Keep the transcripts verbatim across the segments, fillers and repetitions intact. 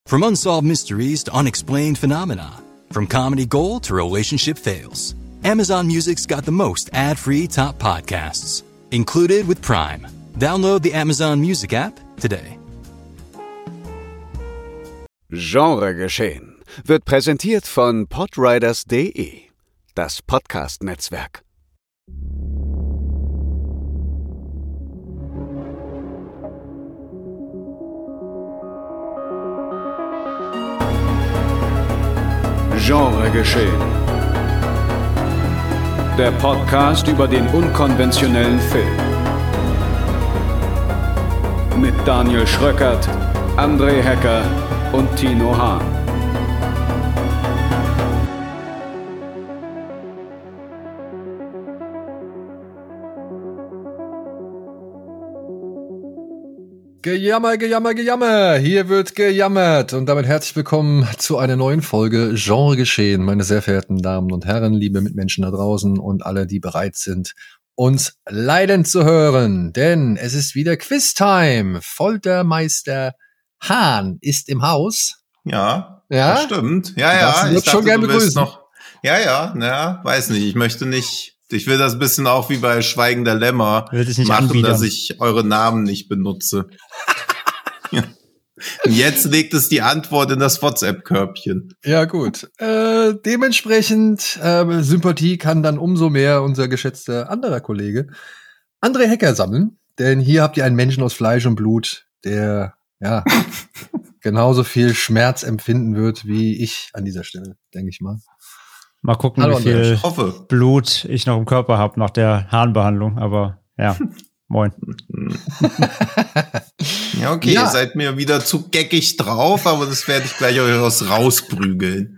From unsolved mysteries to unexplained phenomena, from comedy gold to relationship fails, Amazon Music's got the most ad-free top podcasts, included with Prime. Download the Amazon Music app today. Genregeschehen wird präsentiert von podriders punkt de, das Podcast-Netzwerk. Genregeschehen. Der Podcast über den unkonventionellen Film. Mit Daniel Schröckert, André Hecker und Tino Hahn. Gejammer, gejammer, gejammer. Hier wird gejammert. Und damit herzlich willkommen zu einer neuen Folge Genregeschehen, meine sehr verehrten Damen und Herren, liebe Mitmenschen da draußen und alle, die bereit sind, uns leiden zu hören. Denn es ist wieder Quiz-Time. Foltermeister Hahn ist im Haus. Ja, ja? Das stimmt. Ja, ja. Das wird ich schon dachte, gern begrüßen. Noch, ja, ja, ja, weiß nicht. Ich möchte nicht, ich will das ein bisschen auch wie bei Schweigen der Lämmer machen, anbiedern. Dass ich eure Namen nicht benutze. Ja. Und jetzt legt es die Antwort in das WhatsApp-Körbchen. Ja, gut. Äh, dementsprechend, äh, Sympathie kann dann umso mehr unser geschätzter anderer Kollege André Hecker sammeln. Denn hier habt ihr einen Menschen aus Fleisch und Blut, der, ja, genauso viel Schmerz empfinden wird wie ich an dieser Stelle, denke ich mal. Mal gucken, Hallo, wie viel ich hoffe. Blut ich noch im Körper habe nach der Harnbehandlung. Aber ja, moin. Ja, okay, Ja. Ihr seid mir wieder zu geckig drauf, aber das werde ich gleich euch rausprügeln.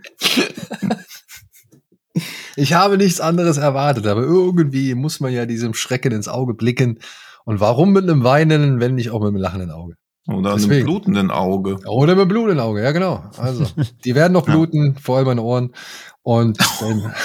Ich habe nichts anderes erwartet, aber irgendwie muss man ja diesem Schrecken ins Auge blicken. Und warum mit einem weinenden, wenn nicht auch mit einem lachenden Auge? Oder Deswegen. einem blutenden Auge. Oder mit Blut im Auge, ja genau. Also, die werden noch bluten, vor allem meine Ohren. Und dann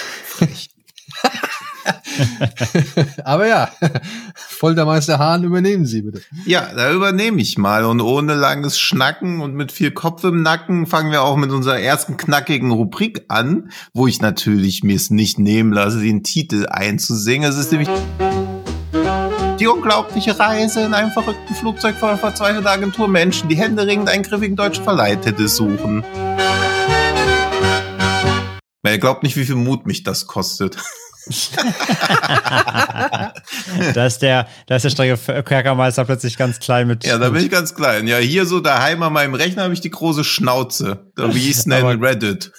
aber ja, Foltermeister Hahn, übernehmen Sie bitte. Ja, da übernehme ich mal. Und ohne langes Schnacken und mit viel Kopf im Nacken fangen wir auch mit unserer ersten knackigen Rubrik an, wo ich natürlich mir es nicht nehmen lasse, den Titel einzusingen. Es ist nämlich die unglaubliche Reise in einem verrückten Flugzeug voll verzweifelter Agenturmenschen, die händeringend einen griffigen deutschen Verleihtitel suchen. Ihr glaubt nicht, wie viel Mut mich das kostet. Da ist der, da ist der strenge Kerkermeister plötzlich ganz klein mit. Ja, da bin ich ganz klein. Ja, hier so daheim an meinem Rechner habe ich die große Schnauze. Da wie ich es nenne, Reddit.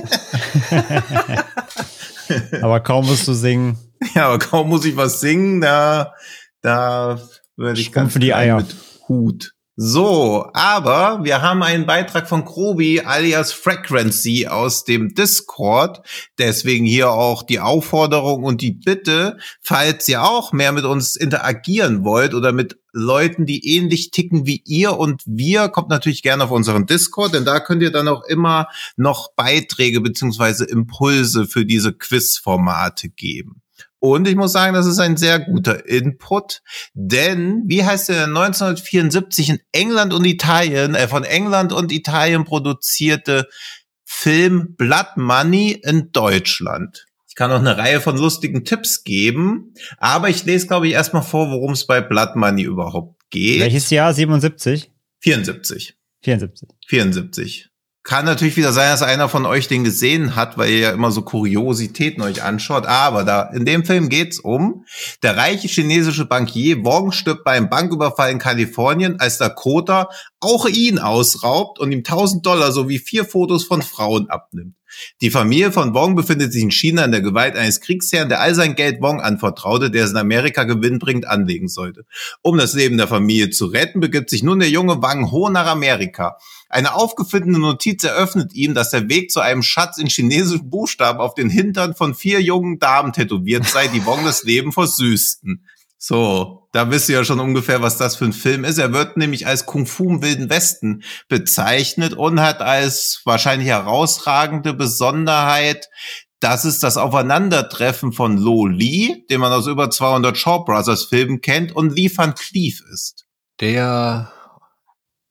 Aber kaum musst du singen. Ja, aber kaum muss ich was singen, da, da werde ich ganz Schrumpfen die klein Eier. mit Hut. So, aber wir haben einen Beitrag von Krobi alias Frequency aus dem Discord. Deswegen hier auch die Aufforderung und die Bitte, falls ihr auch mehr mit uns interagieren wollt oder mit Leuten, die ähnlich ticken wie ihr und wir, kommt natürlich gerne auf unseren Discord, denn da könnt ihr dann auch immer noch Beiträge beziehungsweise Impulse für diese Quizformate geben. Und ich muss sagen, das ist ein sehr guter Input, denn wie heißt der neunzehnhundertvierundsiebzig in England und Italien, äh, von England und Italien produzierte Film Blood Money in Deutschland? Ich kann noch eine Reihe von lustigen Tipps geben, aber ich lese, glaube ich, erstmal vor, worum es bei Blood Money überhaupt geht. Welches Jahr? siebenundsiebzig? vierundsiebzig. vierundsiebzig. vierundsiebzig. Kann natürlich wieder sein, dass einer von euch den gesehen hat, weil ihr ja immer so Kuriositäten euch anschaut. Aber da in dem Film geht's um: Der reiche chinesische Bankier Wong stirbt beim Banküberfall in Kalifornien, als Dakota auch ihn ausraubt und ihm tausend Dollar sowie vier Fotos von Frauen abnimmt. Die Familie von Wong befindet sich in China in der Gewalt eines Kriegsherrn, der all sein Geld Wong anvertraute, der es in Amerika gewinnbringend anlegen sollte. Um das Leben der Familie zu retten, begibt sich nun der junge Wang Ho nach Amerika. Eine aufgefundene Notiz eröffnet ihm, dass der Weg zu einem Schatz in chinesischen Buchstaben auf den Hintern von vier jungen Damen tätowiert sei, die Wong das Leben versüßten. So, da wisst ihr ja schon ungefähr, was das für ein Film ist. Er wird nämlich als Kung Fu im Wilden Westen bezeichnet und hat als wahrscheinlich herausragende Besonderheit, dass es das Aufeinandertreffen von Lo Li, den man aus über zweihundert Shaw Brothers Filmen kennt, und Lee Van Cleef ist. Der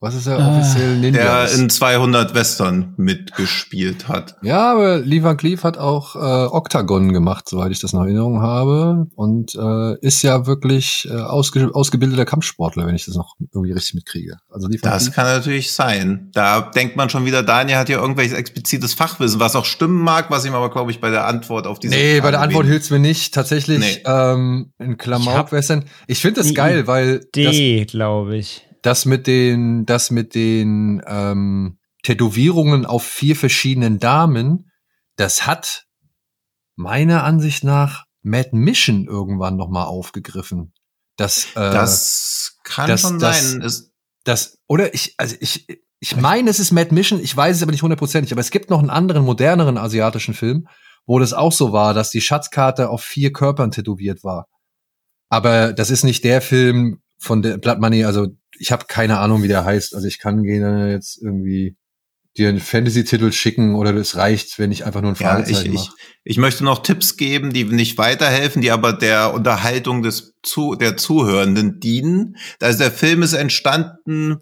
Was ist er offiziell? Ninja. Der in zweihundert Western mitgespielt hat. Ja, aber Lee Van Cleef hat auch äh, Octagon gemacht, soweit ich das noch in Erinnerung habe. Und äh, ist ja wirklich äh, ausge- ausgebildeter Kampfsportler, wenn ich das noch irgendwie richtig mitkriege. Also Lee Van Das Cleef. kann natürlich sein. Da denkt man schon wieder, Daniel hat ja irgendwelches explizites Fachwissen, was auch stimmen mag, was ihm aber, glaube ich, bei der Antwort auf diese Nee, Frage bei der Antwort wenig- hilft's mir nicht. Tatsächlich Nee. ähm, ein Klamauk-Western. Ich finde das Die geil, weil das, D, glaube ich. das mit den, das mit den ähm, Tätowierungen auf vier verschiedenen Damen, das hat meiner Ansicht nach Mad Mission irgendwann noch mal aufgegriffen. Das, äh, Das kann das- schon das- sein. Es, das, oder ich, also ich, ich meine, es ist Mad Mission, ich weiß es aber nicht hundertprozentig, aber es gibt noch einen anderen, moderneren asiatischen Film, wo das auch so war, dass die Schatzkarte auf vier Körpern tätowiert war. Aber das ist nicht der Film von der Blood Money, also ich habe keine Ahnung, wie der heißt. Also ich kann gerne jetzt irgendwie dir einen Fantasy-Titel schicken oder es reicht, wenn ich einfach nur ein ja, ich, Fragezeichen ich, mache. ich möchte noch Tipps geben, die nicht weiterhelfen, die aber der Unterhaltung des zu, der Zuhörenden dienen. Also der Film ist entstanden,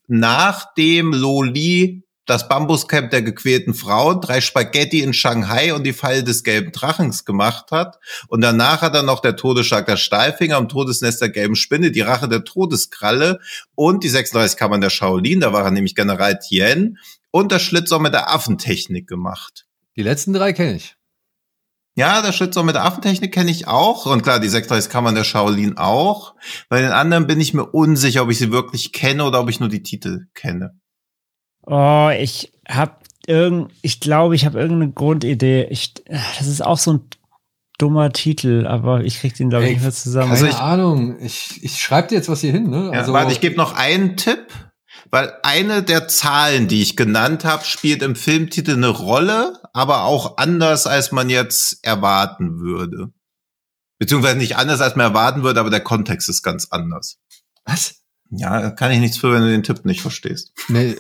nachdem Loli das Bambuscamp der gequälten Frauen, drei Spaghetti in Shanghai und die Falle des gelben Drachens gemacht hat. Und danach hat er noch der Todesschlag der Stahlfinger am Todesnest der gelben Spinne, die Rache der Todeskralle und die sechsunddreißig Kammern der Shaolin, da war er nämlich General Tien, und das Schlitzohr mit der Affentechnik gemacht. Die letzten drei kenne ich. Ja, das Schlitzohr mit der Affentechnik kenne ich auch. Und klar, die sechsunddreißig Kammern der Shaolin auch. Bei den anderen bin ich mir unsicher, ob ich sie wirklich kenne oder ob ich nur die Titel kenne. Oh, ich hab irgend, ich glaube, ich habe irgendeine Grundidee. Ich, das ist auch so ein dummer Titel, aber ich krieg den, glaube ich, Ey, nicht mehr zusammen. Keine Also ich- Ahnung. Ich, ich schreibe dir jetzt was hier hin, ne? Ja, Also, warte, ich gebe noch einen Tipp, weil eine der Zahlen, die ich genannt habe, spielt im Filmtitel eine Rolle, aber auch anders, als man jetzt erwarten würde. Beziehungsweise nicht anders, als man erwarten würde, aber der Kontext ist ganz anders. was? Ja, da kann ich nichts für, wenn du den Tipp nicht verstehst. Nee.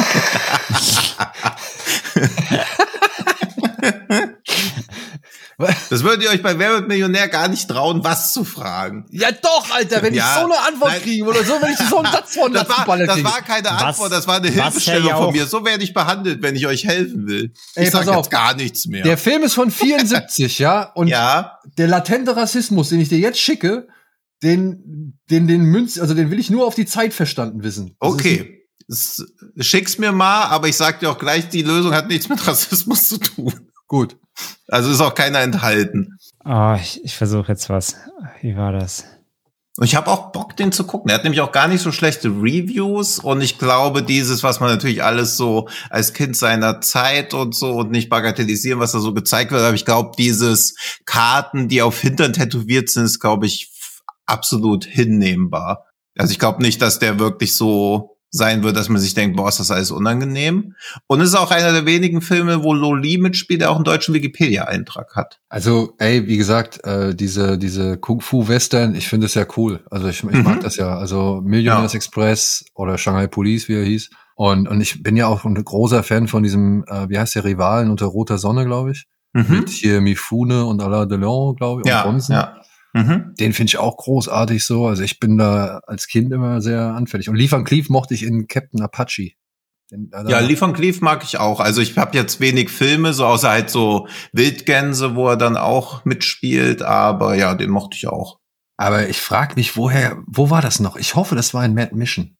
Das würdet ihr euch bei Wer wird Millionär gar nicht trauen, was zu fragen. Ja doch, Alter, wenn Ja, ich so eine Antwort nein. kriege oder so, wenn ich so einen Satz von Das war, Baller das kriege. war keine Was- Antwort, das war eine was Hilfestellung ja von auch- mir. So werde ich behandelt, wenn ich euch helfen will. Ey, Ich sag pass auf. jetzt gar nichts mehr. Der Film ist von vierundsiebzig, ja? Und ja, der latente Rassismus, den ich dir jetzt schicke, den, den, den Münz, also den will ich nur auf die Zeit verstanden wissen. Das ist- okay. S- Schick's mir mal, aber ich sag dir auch gleich, die Lösung hat nichts mit Rassismus zu tun. Gut. Also ist auch keiner enthalten. Oh, ich, ich versuche jetzt was. Wie war das? Und ich habe auch Bock, den zu gucken. Er hat nämlich auch gar nicht so schlechte Reviews. Und ich glaube, dieses, was man natürlich alles so als Kind seiner Zeit und so und nicht bagatellisieren, was da so gezeigt wird, aber ich glaube, dieses Karten, die auf Hintern tätowiert sind, ist, glaube ich, f- absolut hinnehmbar. Also ich glaube nicht, dass der wirklich so sein wird, dass man sich denkt, boah, ist das alles unangenehm. Und es ist auch einer der wenigen Filme, wo Loli mitspielt, der auch einen deutschen Wikipedia-Eintrag hat. Also, ey, wie gesagt, äh, diese, diese Kung-Fu-Western, ich finde es ja cool. Also ich, ich mag Mhm. das ja. Also Millionaires Ja. Express oder Shanghai Police, wie er hieß. Und, und ich bin ja auch ein großer Fan von diesem, äh, wie heißt der, Rivalen unter roter Sonne, glaube ich. Mit hier Mifune und Alain Delon, glaube ich, und Ja, Bronson. ja. Mhm. Den finde ich auch großartig so. Also ich bin da als Kind immer sehr anfällig. Und Lee Van Cleef mochte ich in Captain Apache. Den, äh, Ja, Lee Van Cleef mag ich auch. Also ich habe jetzt wenig Filme, so außer halt so Wildgänse, wo er dann auch mitspielt, aber ja, den mochte ich auch. aber ich frage mich, woher, wo war das noch? Ich hoffe, das war in Mad Mission.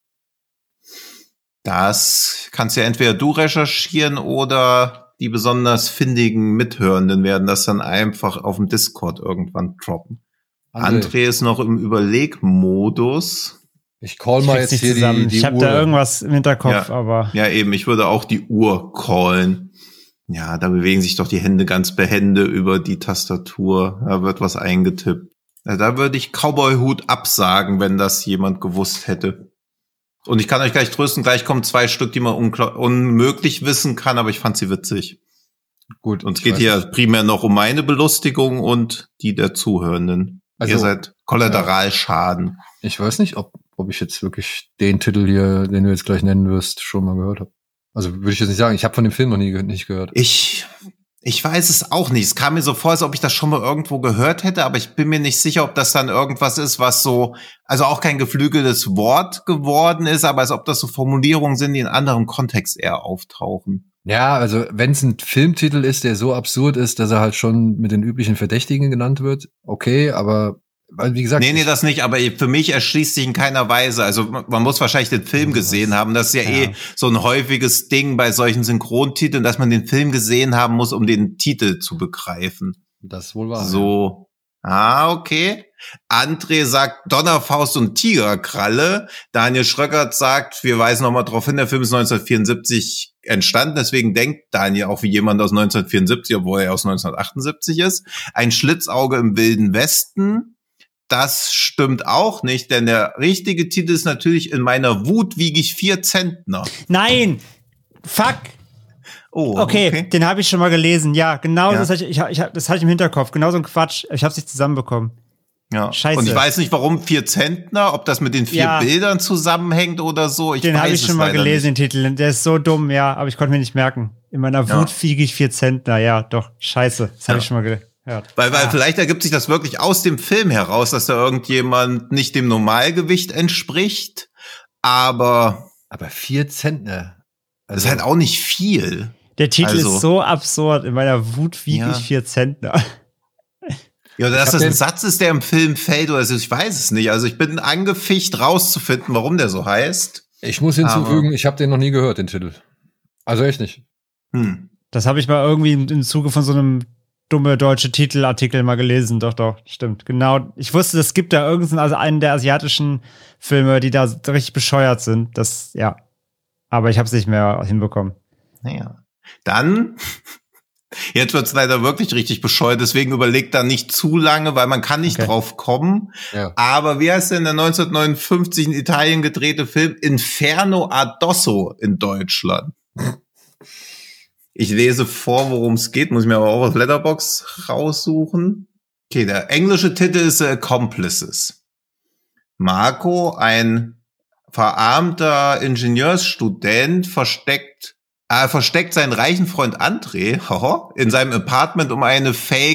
Das kannst ja entweder du recherchieren oder die besonders findigen Mithörenden werden das dann einfach auf dem Discord irgendwann droppen. André ist noch im Überlegmodus. Ich call Ich mal krieg's jetzt nicht hier zusammen. die, die ich habe Uhr. da irgendwas im Hinterkopf, Ja. aber Ja, eben, ich würde auch die Uhr callen. Ja, da bewegen sich doch die Hände ganz behende über die Tastatur. Da wird was eingetippt. Ja, da würde ich Cowboy-Hut absagen, wenn das jemand gewusst hätte. Und ich kann euch gleich trösten, gleich kommen zwei Stück, die man unkla- unmöglich wissen kann, aber ich fand sie witzig. Gut. Und es ich geht weiß hier nicht. primär noch um meine Belustigung und die der Zuhörenden. Also, Ihr seid Kollateralschaden. Ich weiß nicht, ob, ob ich jetzt wirklich den Titel hier, den du jetzt gleich nennen wirst, schon mal gehört habe. Also würde ich jetzt nicht sagen. Ich habe von dem Film noch nie ge- nicht gehört. Ich, Ich weiß es auch nicht. Es kam mir so vor, als ob ich das schon mal irgendwo gehört hätte, aber ich bin mir nicht sicher, ob das dann irgendwas ist, was so, also auch kein geflügeltes Wort geworden ist, aber als ob das so Formulierungen sind, die in anderem Kontext eher auftauchen. Ja, also wenn es ein Filmtitel ist, der so absurd ist, dass er halt schon mit den üblichen Verdächtigen genannt wird, okay, aber wie gesagt. Nee, nee, das nicht, aber für mich erschließt sich in keiner Weise. Also man muss wahrscheinlich den Film gesehen haben. Das ist ja, ja eh so ein häufiges Ding bei solchen Synchrotiteln, dass man den Film gesehen haben muss, um den Titel zu begreifen. Das ist wohl wahr. So. Ah, okay. André sagt Donnerfaust und Tigerkralle. Daniel Schröckert sagt, wir weisen nochmal darauf hin, der Film ist neunzehnhundertvierundsiebzig entstanden. Deswegen denkt Daniel auch wie jemand aus neunzehnhundertvierundsiebzig, obwohl er aus neunzehnhundertachtundsiebzig ist. Ein Schlitzauge im Wilden Westen. Das stimmt auch nicht, denn der richtige Titel ist natürlich In meiner Wut wiege ich vier Zentner. Nein! Fuck! Oh, okay, okay. Den habe ich schon mal gelesen. Ja, genau, Ja. das hatte ich, ich, ich, das hatte ich im Hinterkopf. Genau so ein Quatsch. Ich habe es nicht zusammenbekommen. Ja. Scheiße. Und ich weiß nicht, warum vier Zentner, ob das mit den vier Ja. Bildern zusammenhängt oder so. Ich Den weiß habe ich es schon mal leider gelesen, nicht. den Titel. Der ist so dumm, ja, aber ich konnte mir nicht merken. In meiner Ja. Wut wiege ich vier Zentner. Ja, doch, scheiße. Das habe Ja. ich schon mal gehört. Weil, weil Ah. vielleicht ergibt sich das wirklich aus dem Film heraus, dass da irgendjemand nicht dem Normalgewicht entspricht. Aber Aber vier Zentner. das ist halt auch nicht viel. Der Titel Also- ist so absurd. In meiner Wut wiege Ja. ich vier Zentner. Ja, oder dass hab das ein den- Satz ist, der im Film fällt oder so, ich weiß es nicht. Also ich bin angeficht rauszufinden, warum der so heißt. Ich muss hinzufügen, ich habe den noch nie gehört, den Titel. Also echt nicht. Hm. Das habe ich mal irgendwie im, im Zuge von so einem dumme deutsche Titelartikel mal gelesen. Doch, doch, stimmt. Genau. Ich wusste, es gibt da irgendeinen, also einen der asiatischen Filme, die da richtig bescheuert sind. Das, ja. Aber ich habe es nicht mehr hinbekommen. Naja. Dann, jetzt wird's leider wirklich richtig bescheuert, deswegen überlegt da nicht zu lange, weil man kann nicht Okay. drauf kommen. Ja. Aber wie heißt denn der neunzehnhundertneunundfünfzig in Italien gedrehte Film Inferno addosso in Deutschland? Ich lese vor, worum es geht, muss ich mir aber auch auf Letterboxd raussuchen. Okay, der englische Titel ist äh, Accomplices. Marco, ein verarmter Ingenieursstudent, versteckt, äh, versteckt seinen reichen Freund André haha, in seinem Apartment, um eine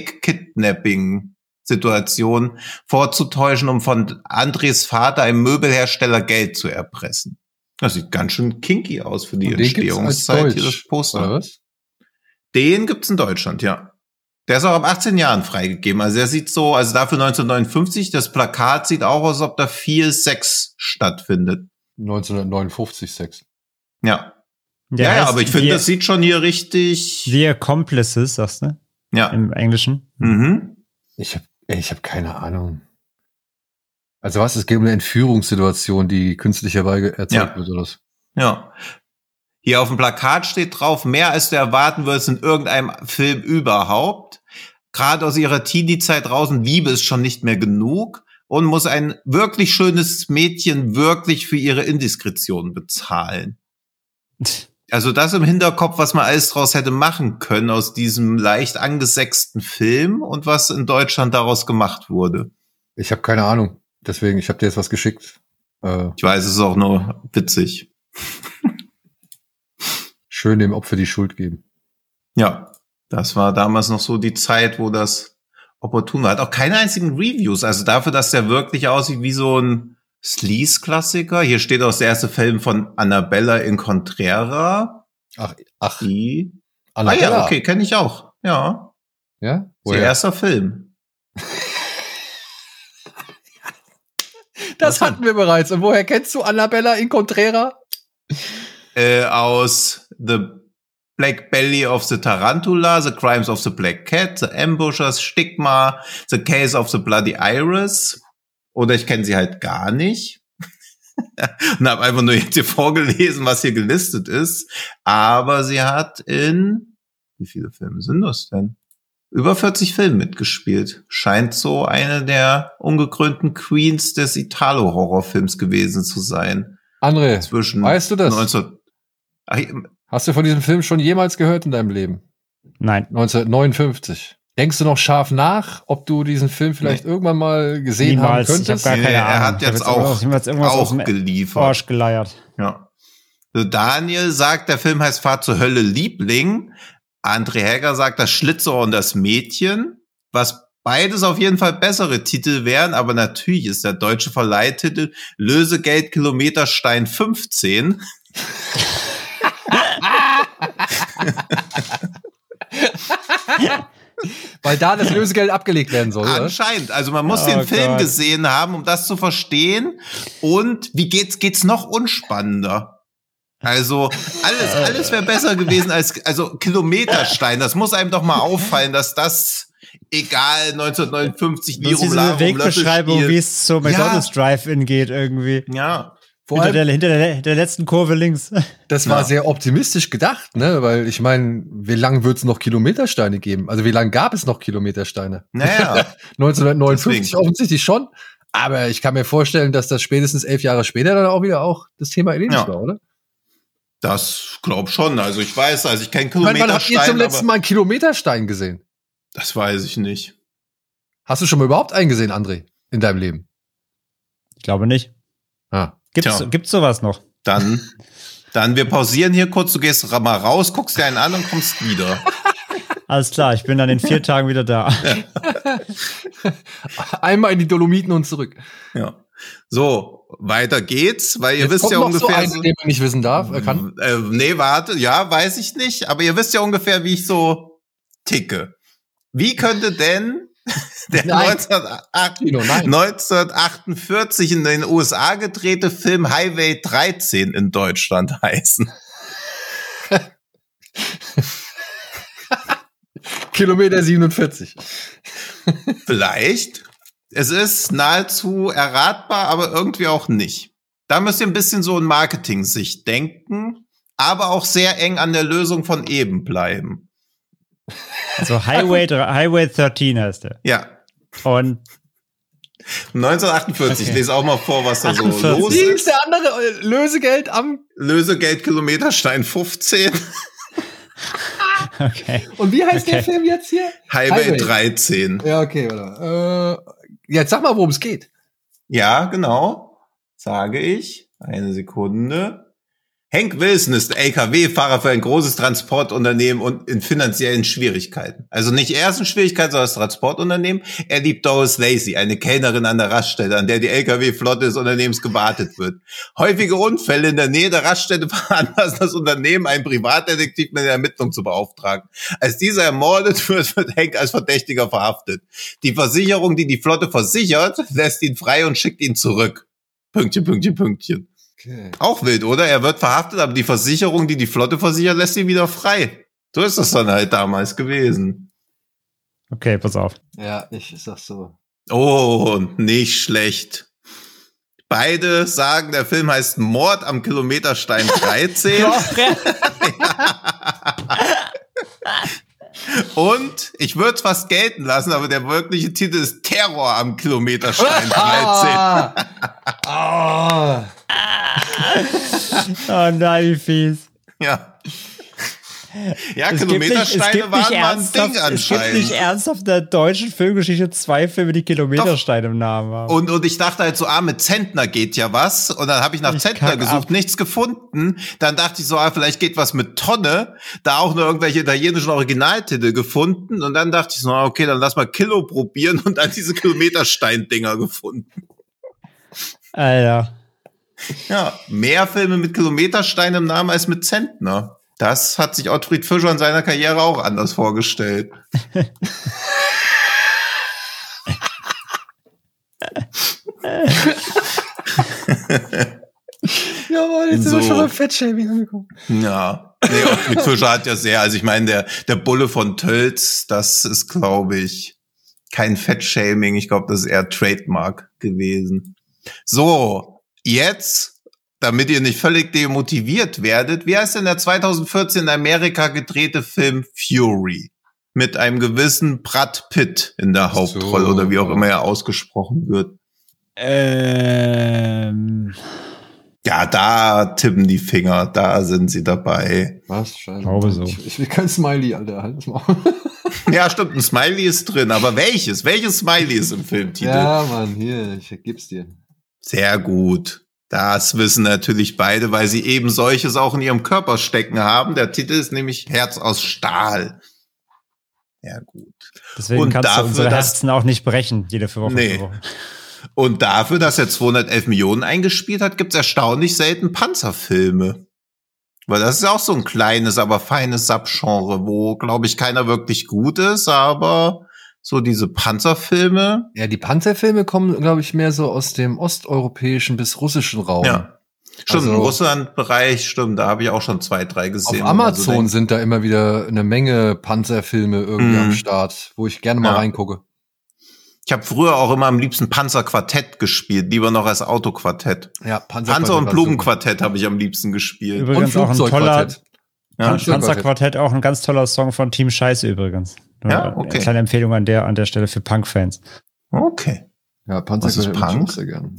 Fake-Kidnapping-Situation vorzutäuschen, um von Andres Vater, einem Möbelhersteller, Geld zu erpressen. Das sieht ganz schön kinky aus für die Und den gibt's als Entstehungszeit hier, das Deutsch, Poster. oder was? Den gibt's in Deutschland, ja. Der ist auch ab achtzehn Jahren freigegeben. Also der sieht so, also dafür neunzehnhundertneunundfünfzig, das Plakat sieht auch aus, als ob da viel Sex stattfindet. neunzehnhundertneunundfünfzig, Sex. Ja. Der ja, ja, heißt aber ich finde, The- das sieht schon hier richtig. The Accomplices, sagst du? Ja. Im Englischen. Mhm. Ich habe ich hab keine Ahnung. Also was, es geht um eine Entführungssituation, die künstlicherweise erzeugt Ja. wird, oder was? Ja. Hier auf dem Plakat steht drauf, mehr als du erwarten würdest in irgendeinem Film überhaupt. Gerade aus ihrer Teenie-Zeit draußen, Liebe ist schon nicht mehr genug und muss ein wirklich schönes Mädchen wirklich für ihre Indiskretion bezahlen. Also das im Hinterkopf, was man alles draus hätte machen können aus diesem leicht angesexten Film und was in Deutschland daraus gemacht wurde. Ich habe keine Ahnung. Deswegen, ich habe dir jetzt was geschickt. Äh, Ich weiß, es ist auch nur witzig. schön dem Opfer die Schuld geben. Ja, das war damals noch so die Zeit, wo das opportun war. Hat auch keine einzigen Reviews. Also dafür, dass der wirklich aussieht wie so ein Sleaze-Klassiker. Hier steht auch der erste Film von Annabella in Contrera. Ach, ach, Die. Ah Annabella. ja, okay, kenne ich auch. Ja, Ja? ihr Woher? erster Film. Das hatten wir bereits. Und woher kennst du Annabella in Contrera? Äh, aus The Black Belly of the Tarantula, The Crimes of the Black Cat, The Ambushers, Stigma, The Case of the Bloody Iris. Oder ich kenne sie halt gar nicht. Und habe einfach nur jetzt hier vorgelesen, was hier gelistet ist. Aber sie hat in, wie viele Filme sind das denn? Über vierzig Filme mitgespielt. Scheint so eine der ungekrönten Queens des Italo-Horrorfilms gewesen zu sein. André, Zwischen weißt du das? neunzehn Ach, Hast du von diesem Film schon jemals gehört in deinem Leben? Nein. neunzehnhundertneunundfünfzig. Denkst du noch scharf nach, ob du diesen Film vielleicht Nee. irgendwann mal gesehen Niemals. haben Ich habe könntest? gar Nee, keine er Ahnung. hat Ich hab jetzt auch- irgendwas, ich hab jetzt irgendwas aus auch dem geliefert. Arsch geleiert. Ja. So, Daniel sagt, der Film heißt Fahr zur Hölle Liebling. André Hegger sagt das Schlitzohr und das Mädchen, was beides auf jeden Fall bessere Titel wären, aber natürlich ist der deutsche Verleihtitel Lösegeld Kilometerstein fünfzehn. Weil da das Lösegeld abgelegt werden soll, oder? Anscheinend. Also man muss Oh den Film Gott. gesehen haben, um das zu verstehen. Und wie geht's, geht's noch unspannender? Also alles, alles wäre besser gewesen als, also Kilometerstein. Das muss einem doch mal auffallen, dass das, egal, neunzehnhundertneunundfünfzig, Das ist Lirum diese Larum, Wegbeschreibung, Löffelspiel. wie es zur McDonald's Drive-In geht irgendwie. Ja. Vor Hinter, allem, der, hinter der, der letzten Kurve links. das war Ja. sehr optimistisch gedacht, ne? Weil ich meine, wie lange wird es noch Kilometersteine geben? Also wie lange gab es noch Kilometersteine? Naja. neunzehnhundertneunundfünfzig Deswegen. offensichtlich schon. Aber ich kann mir vorstellen, dass das spätestens elf Jahre später dann auch wieder auch das Thema erledigt Ja. war, oder? Das glaub schon. Also ich weiß, also ich kenne Ich meine, wann habt ihr Kilometerstein, zum letzten aber Mal einen Kilometerstein gesehen? das weiß ich nicht. Hast du schon mal überhaupt einen gesehen, André, in deinem Leben? Ich glaube nicht. Ah. Gibt's, Tja. gibt's sowas noch? Dann, dann wir pausieren hier kurz. Du gehst mal raus, guckst dir einen an und kommst wieder. Alles klar, ich bin dann in vier Tagen wieder da. Einmal in die Dolomiten und zurück. Ja. So, weiter geht's, weil ihr Jetzt wisst kommt ja noch ungefähr. so einen, den man nicht wissen darf, äh, kann. Äh, nee, warte, ja, weiß ich nicht. Aber ihr wisst ja ungefähr, wie ich so ticke. Wie könnte denn der Nein. neunzehnhundertacht- Kino, nein. neunzehnhundertachtundvierzig in den U S A gedrehte Film Highway dreizehn in Deutschland heißen? Kilometer siebenundvierzig. Vielleicht. Es ist nahezu erratbar, aber irgendwie auch nicht. Da müsst ihr ein bisschen so in Marketing-Sicht denken, aber auch sehr eng an der Lösung von eben bleiben. Also Highway, Highway dreizehn heißt der. Ja. Und neunzehnhundertachtundvierzig, Okay. ich lese auch mal vor, was da so achtundvierzig. los Wie ist ist. der andere äh, Lösegeld am. Lösegeld Kilometerstein fünfzehn, okay. Und wie heißt Okay. der Film jetzt hier? Highway, Highway. dreizehn. Ja, okay, warte. Äh, jetzt sag mal, worum es geht. Ja, genau, sage ich. Eine Sekunde. Hank Wilson ist L K W-Fahrer für ein großes Transportunternehmen und in finanziellen Schwierigkeiten. Also nicht er ist in Schwierigkeiten, sondern das Transportunternehmen. Er liebt Doris Lacey, eine Kellnerin an der Raststätte, an der die L K W-Flotte des Unternehmens gewartet wird. Häufige Unfälle in der Nähe der Raststätte veranlassen das Unternehmen, einen Privatdetektiv mit der Ermittlung zu beauftragen. Als dieser ermordet wird, wird Hank als Verdächtiger verhaftet. Die Versicherung, die die Flotte versichert, lässt ihn frei und schickt ihn zurück. Pünktchen, Pünktchen, Pünktchen. Okay. Auch wild, oder? Er wird verhaftet, aber die Versicherung, die die Flotte versichert, lässt ihn wieder frei. So ist das dann halt damals gewesen. Okay, pass auf. Ja, ich sag's so. Oh, nicht schlecht. Beide sagen, der Film heißt Mord am Kilometerstein dreizehn. Und ich würde es fast gelten lassen, aber der wirkliche Titel ist Terror am Kilometerstein dreizehn. Ah, ah. Oh nein, wie fies. Ja. Ja, Es gibt nicht, es Kilometersteine gibt nicht waren mal ein ernsthaft, Ding es gibt anscheinend. nicht ernsthaft in der deutschen Filmgeschichte zwei Filme, die Kilometersteine im Namen haben. Und, und ich dachte halt so, ah, mit Zentner geht ja was. Und dann habe ich nach Ich Zentner kack gesucht, ab. nichts gefunden. Dann dachte ich so, ah, vielleicht geht was mit Tonne. Da auch nur irgendwelche italienischen Originaltitel gefunden. Und dann dachte ich so, ah, okay, dann lass mal Kilo probieren und dann diese Kilometerstein-Dinger gefunden. Alter. Ja, mehr Filme mit Kilometerstein im Namen als mit Zentner. Das hat sich Ottfried Fischer in seiner Karriere auch anders vorgestellt. Jawohl, jetzt sind wir So. schon beim Fettshaming angekommen. Ja, nee, Ottfried Fischer hat ja sehr, also ich meine, der, der Bulle von Tölz, das ist, glaube ich, kein Fettshaming. Ich glaube, das ist eher Trademark gewesen. So, jetzt, damit ihr nicht völlig demotiviert werdet, wie heißt denn der zweitausendvierzehn in Amerika gedrehte Film Fury? Mit einem gewissen Brad Pitt in der Hauptrolle So. oder wie auch immer er ausgesprochen wird. Ähm, Ja, da tippen die Finger, da sind sie dabei. Was? Scheiße. Ich glaube so. Ich, ich will kein Smiley, Alter. Halt das mal. Ja, stimmt, ein Smiley ist drin, aber welches? Welches Smiley ist im Filmtitel? Ja, Mann, hier, ich gib's dir. Sehr gut. Das wissen natürlich beide, weil sie eben solches auch in ihrem Körper stecken haben. Der Titel ist nämlich Herz aus Stahl. Ja, gut. Deswegen Und kannst dafür, du unsere dass- Herzen auch nicht brechen, jede für Woche Nee. für Woche. Und dafür, dass er zweihundertelf Millionen eingespielt hat, gibt's erstaunlich selten Panzerfilme. Weil das ist ja auch so ein kleines, aber feines Subgenre, wo, glaube ich, keiner wirklich gut ist, aber so diese Panzerfilme. Ja, die Panzerfilme kommen, glaube ich, mehr so aus dem osteuropäischen bis russischen Raum. Ja. Stimmt, Also- im Russland-Bereich, stimmt, da habe ich auch schon zwei, drei Auf gesehen. wo man so Amazon denkt, sind da immer wieder eine Menge Panzerfilme irgendwie Mhm. am Start, wo ich gerne mal Ja. reingucke. ich habe früher auch immer am liebsten Panzerquartett gespielt, lieber noch als Autoquartett. Ja, Panzer, Panzer- und Blumenquartett habe ich am liebsten gespielt. Übrigens Und auch ein toller Flugzeugquartett. Ja, Pan- Panzerquartett, auch ein ganz toller Song von Team Scheiße übrigens. Nur Ja, eine okay. kleine Empfehlung an der, an der Stelle für Punk-Fans. Okay. Ja, Was ist Panzerquartett mag ich Punk? auch sehr gern.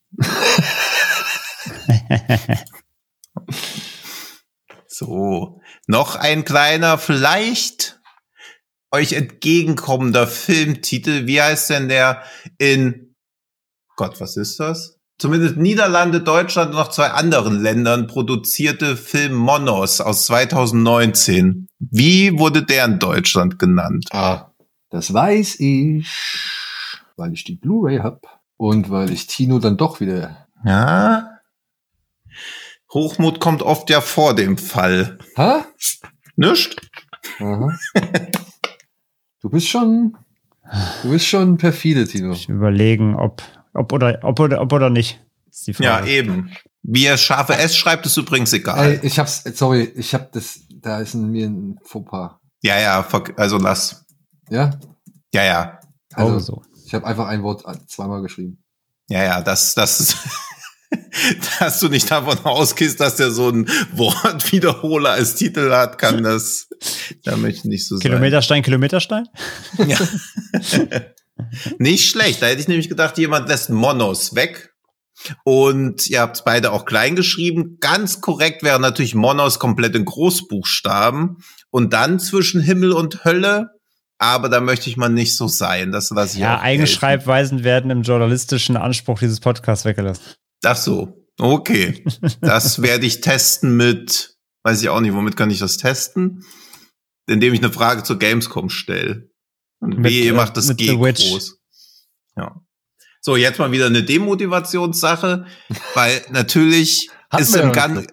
So, noch ein kleiner, vielleicht euch entgegenkommender Filmtitel. Wie heißt denn der in, Gott, was ist das? Zumindest Niederlande, Deutschland und noch zwei anderen Ländern produzierte Film Monos aus zweitausendneunzehn. Wie wurde der in Deutschland genannt? Ah, das weiß ich, weil ich die Blu-ray hab und weil ich Tino dann doch wieder... Ja? Hochmut kommt oft ja vor dem Fall. Ha? Nicht? Aha. Du bist schon... Du bist schon perfide, Tino. Ich überlegen, ob, ob oder, ob oder, ob oder nicht. Ist die Ja, Frage. eben. Wie er scharfe S schreibt, ist übrigens egal. Ey, ich hab's, sorry, ich hab das, da ist in mir ein Fauxpas. Ja, ja, fuck, also lass. Ja? Ja, ja. Also, Oh, so. ich habe einfach ein Wort zweimal geschrieben. Ja, ja, das, das ist, dass du nicht davon ausgehst, dass der so ein Wortwiederholer als Titel hat, kann das, da möchte ich nicht so Kilometerstein, Kilometerstein? sein. Ja. Nicht schlecht, da hätte ich nämlich gedacht, jemand lässt Monos weg. Und ihr habt es beide auch klein geschrieben. Ganz korrekt wäre natürlich Monos komplett in Großbuchstaben. Und dann zwischen Himmel und Hölle. Aber da möchte ich mal nicht so sein. Das lasse ich Ja, auch eigene gelten. Schreibweisen werden im journalistischen Anspruch dieses Podcasts weggelassen. Ach so, okay. Das werde ich testen mit, weiß ich auch nicht, womit kann ich das testen? Indem ich eine Frage zur Gamescom stelle. Und Mit, wie ihr äh, macht das mit G The Witch. groß. Ja. So, jetzt mal wieder eine Demotivationssache, weil natürlich Hatten ist wir im ja Gan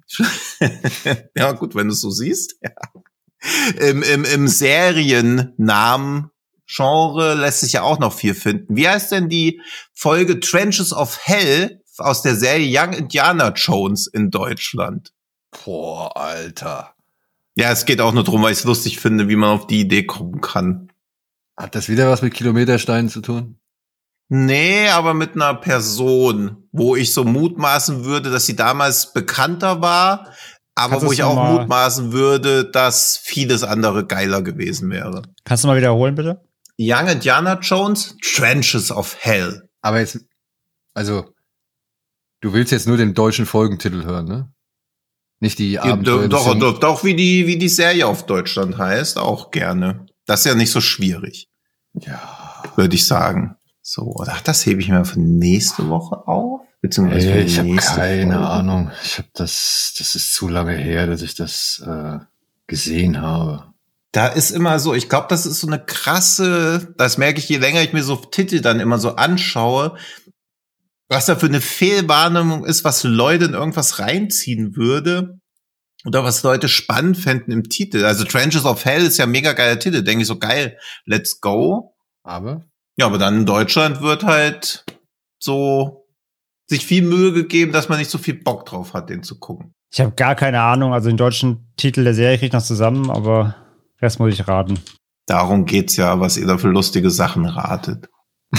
ja gut, wenn du es so siehst. Ja. Im, im, im Seriennamen-Genre lässt sich ja auch noch viel finden. Wie heißt denn die Folge Trenches of Hell aus der Serie Young Indiana Jones in Deutschland? Boah, Alter. Ja, es geht auch nur darum, weil ich es lustig finde, wie man auf die Idee kommen kann. Hat das wieder was mit Kilometersteinen zu tun? Nee, aber mit einer Person, wo ich so mutmaßen würde, dass sie damals bekannter war, aber Kannst wo du's ich auch noch mal- mutmaßen würde, dass vieles andere geiler gewesen wäre. Kannst du mal wiederholen, bitte? Young Indiana Jones, Trenches of Hell. Aber jetzt, also, du willst jetzt nur den deutschen Folgentitel hören, ne? Nicht die Ja, Abenteuer doch, des Jungen- doch, doch, wie die, wie die Serie auf Deutschland heißt, auch gerne. Das ist ja nicht so schwierig, Ja. würde ich sagen. So, ach, das hebe ich mir für nächste Woche auf. Beziehungsweise für Ey, ich habe nächste keine Folge. Ahnung. Ich habe das, das ist zu lange her, dass ich das äh, gesehen habe. Da ist immer so, ich glaube, das ist so eine krasse, das merke ich, je länger ich mir so Titel dann immer so anschaue, was da für eine Fehlwahrnehmung ist, was Leute in irgendwas reinziehen würde oder was Leute spannend fänden im Titel. Also Trenches of Hell ist ja ein mega geiler Titel, denke ich so, geil, let's go. Aber Ja, aber dann in Deutschland wird halt so sich viel Mühe gegeben, dass man nicht so viel Bock drauf hat, den zu gucken. Ich habe gar keine Ahnung. Also den deutschen Titel der Serie kriege ich noch zusammen, aber Rest muss ich raten. Darum geht's ja, was ihr da für lustige Sachen ratet.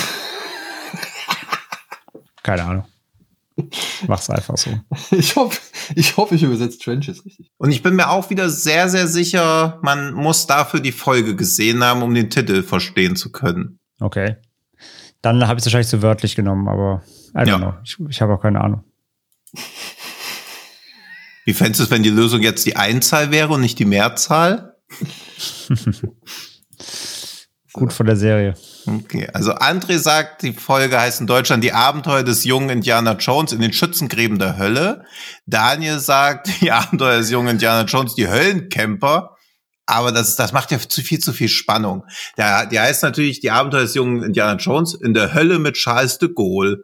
Keine Ahnung. Mach's einfach so. ich hoffe, ich hoffe, ich übersetze Trenches richtig. Und ich bin mir auch wieder sehr, sehr sicher, man muss dafür die Folge gesehen haben, um den Titel verstehen zu können. Okay. Dann habe ich es wahrscheinlich zu wörtlich genommen, aber I don't Ja. know. Ich, ich habe auch keine Ahnung. Wie fändest du es, wenn die Lösung jetzt die Einzahl wäre und nicht die Mehrzahl? Gut von der Serie. Okay, also André sagt, die Folge heißt in Deutschland Die Abenteuer des jungen Indiana Jones in den Schützengräben der Hölle. Daniel sagt, die Abenteuer des jungen Indiana Jones, die Höllencamper. Aber das, das macht ja zu viel, zu viel Spannung. Der, die heißt natürlich Die Abenteuer des jungen Indiana Jones in der Hölle mit Charles de Gaulle.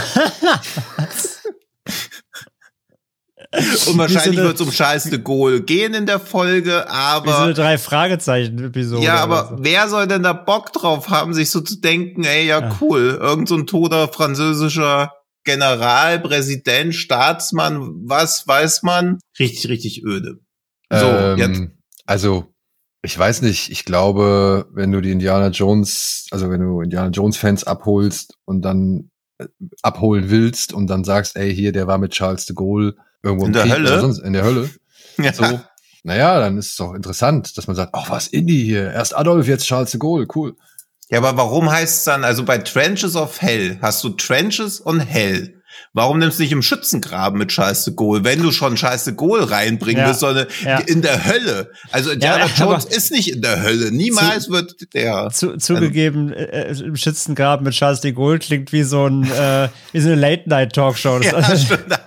Und wahrscheinlich wird es um Charles de Gaulle gehen in der Folge, aber... Wie so eine Drei-Fragezeichen-Episode. Ja, aber so. Wer soll denn da Bock drauf haben, sich so zu denken, ey, ja, ja. cool, irgend so ein toter französischer General, Präsident, Staatsmann, was weiß man? Richtig, richtig öde. So, ähm, jetzt. Also, ich weiß nicht, ich glaube, wenn du die Indiana Jones, also wenn du Indiana Jones-Fans abholst und dann äh, abholen willst und dann sagst, ey, hier, der war mit Charles de Gaulle irgendwo in im der Krieg Hölle? Oder sonst, in der Hölle. Ja. So, naja, dann ist es doch interessant, dass man sagt, ach, was, Indy hier, erst Adolf, jetzt Charles de Gaulle, cool. Ja, aber warum heißt es dann, also bei Trenches of Hell hast du Trenches und Hell. Warum nimmst du nicht im Schützengraben mit Charles de Gaulle, wenn du schon Charles de Gaulle reinbringen ja. willst, sondern ja. in der Hölle? Also Indiana ja, Jones ist nicht in der Hölle. Niemals zu, wird der... Zu, zugegeben, äh, im Schützengraben mit Charles de Gaulle klingt wie so, ein, äh, wie so eine Late-Night-Talkshow. Ja, also, stimmt.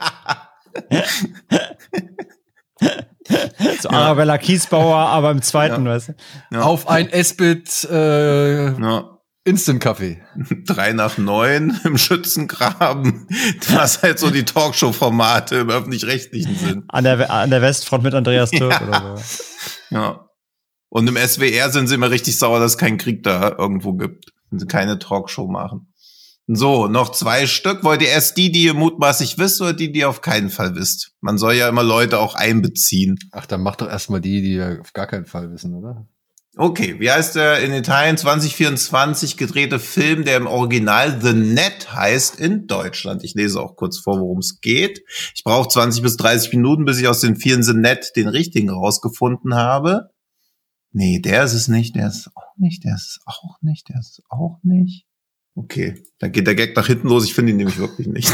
so Arabella Kiesbauer, aber im zweiten, ja. weißt du? Ja. Auf ein S-Bit äh, ja. Instant-Kaffee. Drei nach neun im Schützengraben. Was halt so die Talkshow-Formate im Öffentlich-Rechtlichen sind. An der, an der Westfront mit Andreas Türk ja. oder so. Ja. Und im S W R sind sie immer richtig sauer, dass es keinen Krieg da irgendwo gibt. Und sie keine Talkshow machen. So, noch zwei Stück. Wollt ihr erst die, die ihr mutmaßlich wisst, oder die, die ihr auf keinen Fall wisst? Man soll ja immer Leute auch einbeziehen. Ach, dann mach doch erstmal die, die wir auf gar keinen Fall wissen, oder? Okay, wie heißt der in Italien zwanzig vierundzwanzig gedrehte Film, der im Original The Net heißt in Deutschland? Ich lese auch kurz vor, worum es geht. Ich brauche zwanzig bis dreißig Minuten, bis ich aus den vielen The Net den richtigen rausgefunden habe. Nee, der ist es nicht, der ist es auch nicht, der ist es auch nicht, der ist es auch nicht. Okay, dann geht der Gag nach hinten los. Ich finde ihn nämlich wirklich nicht.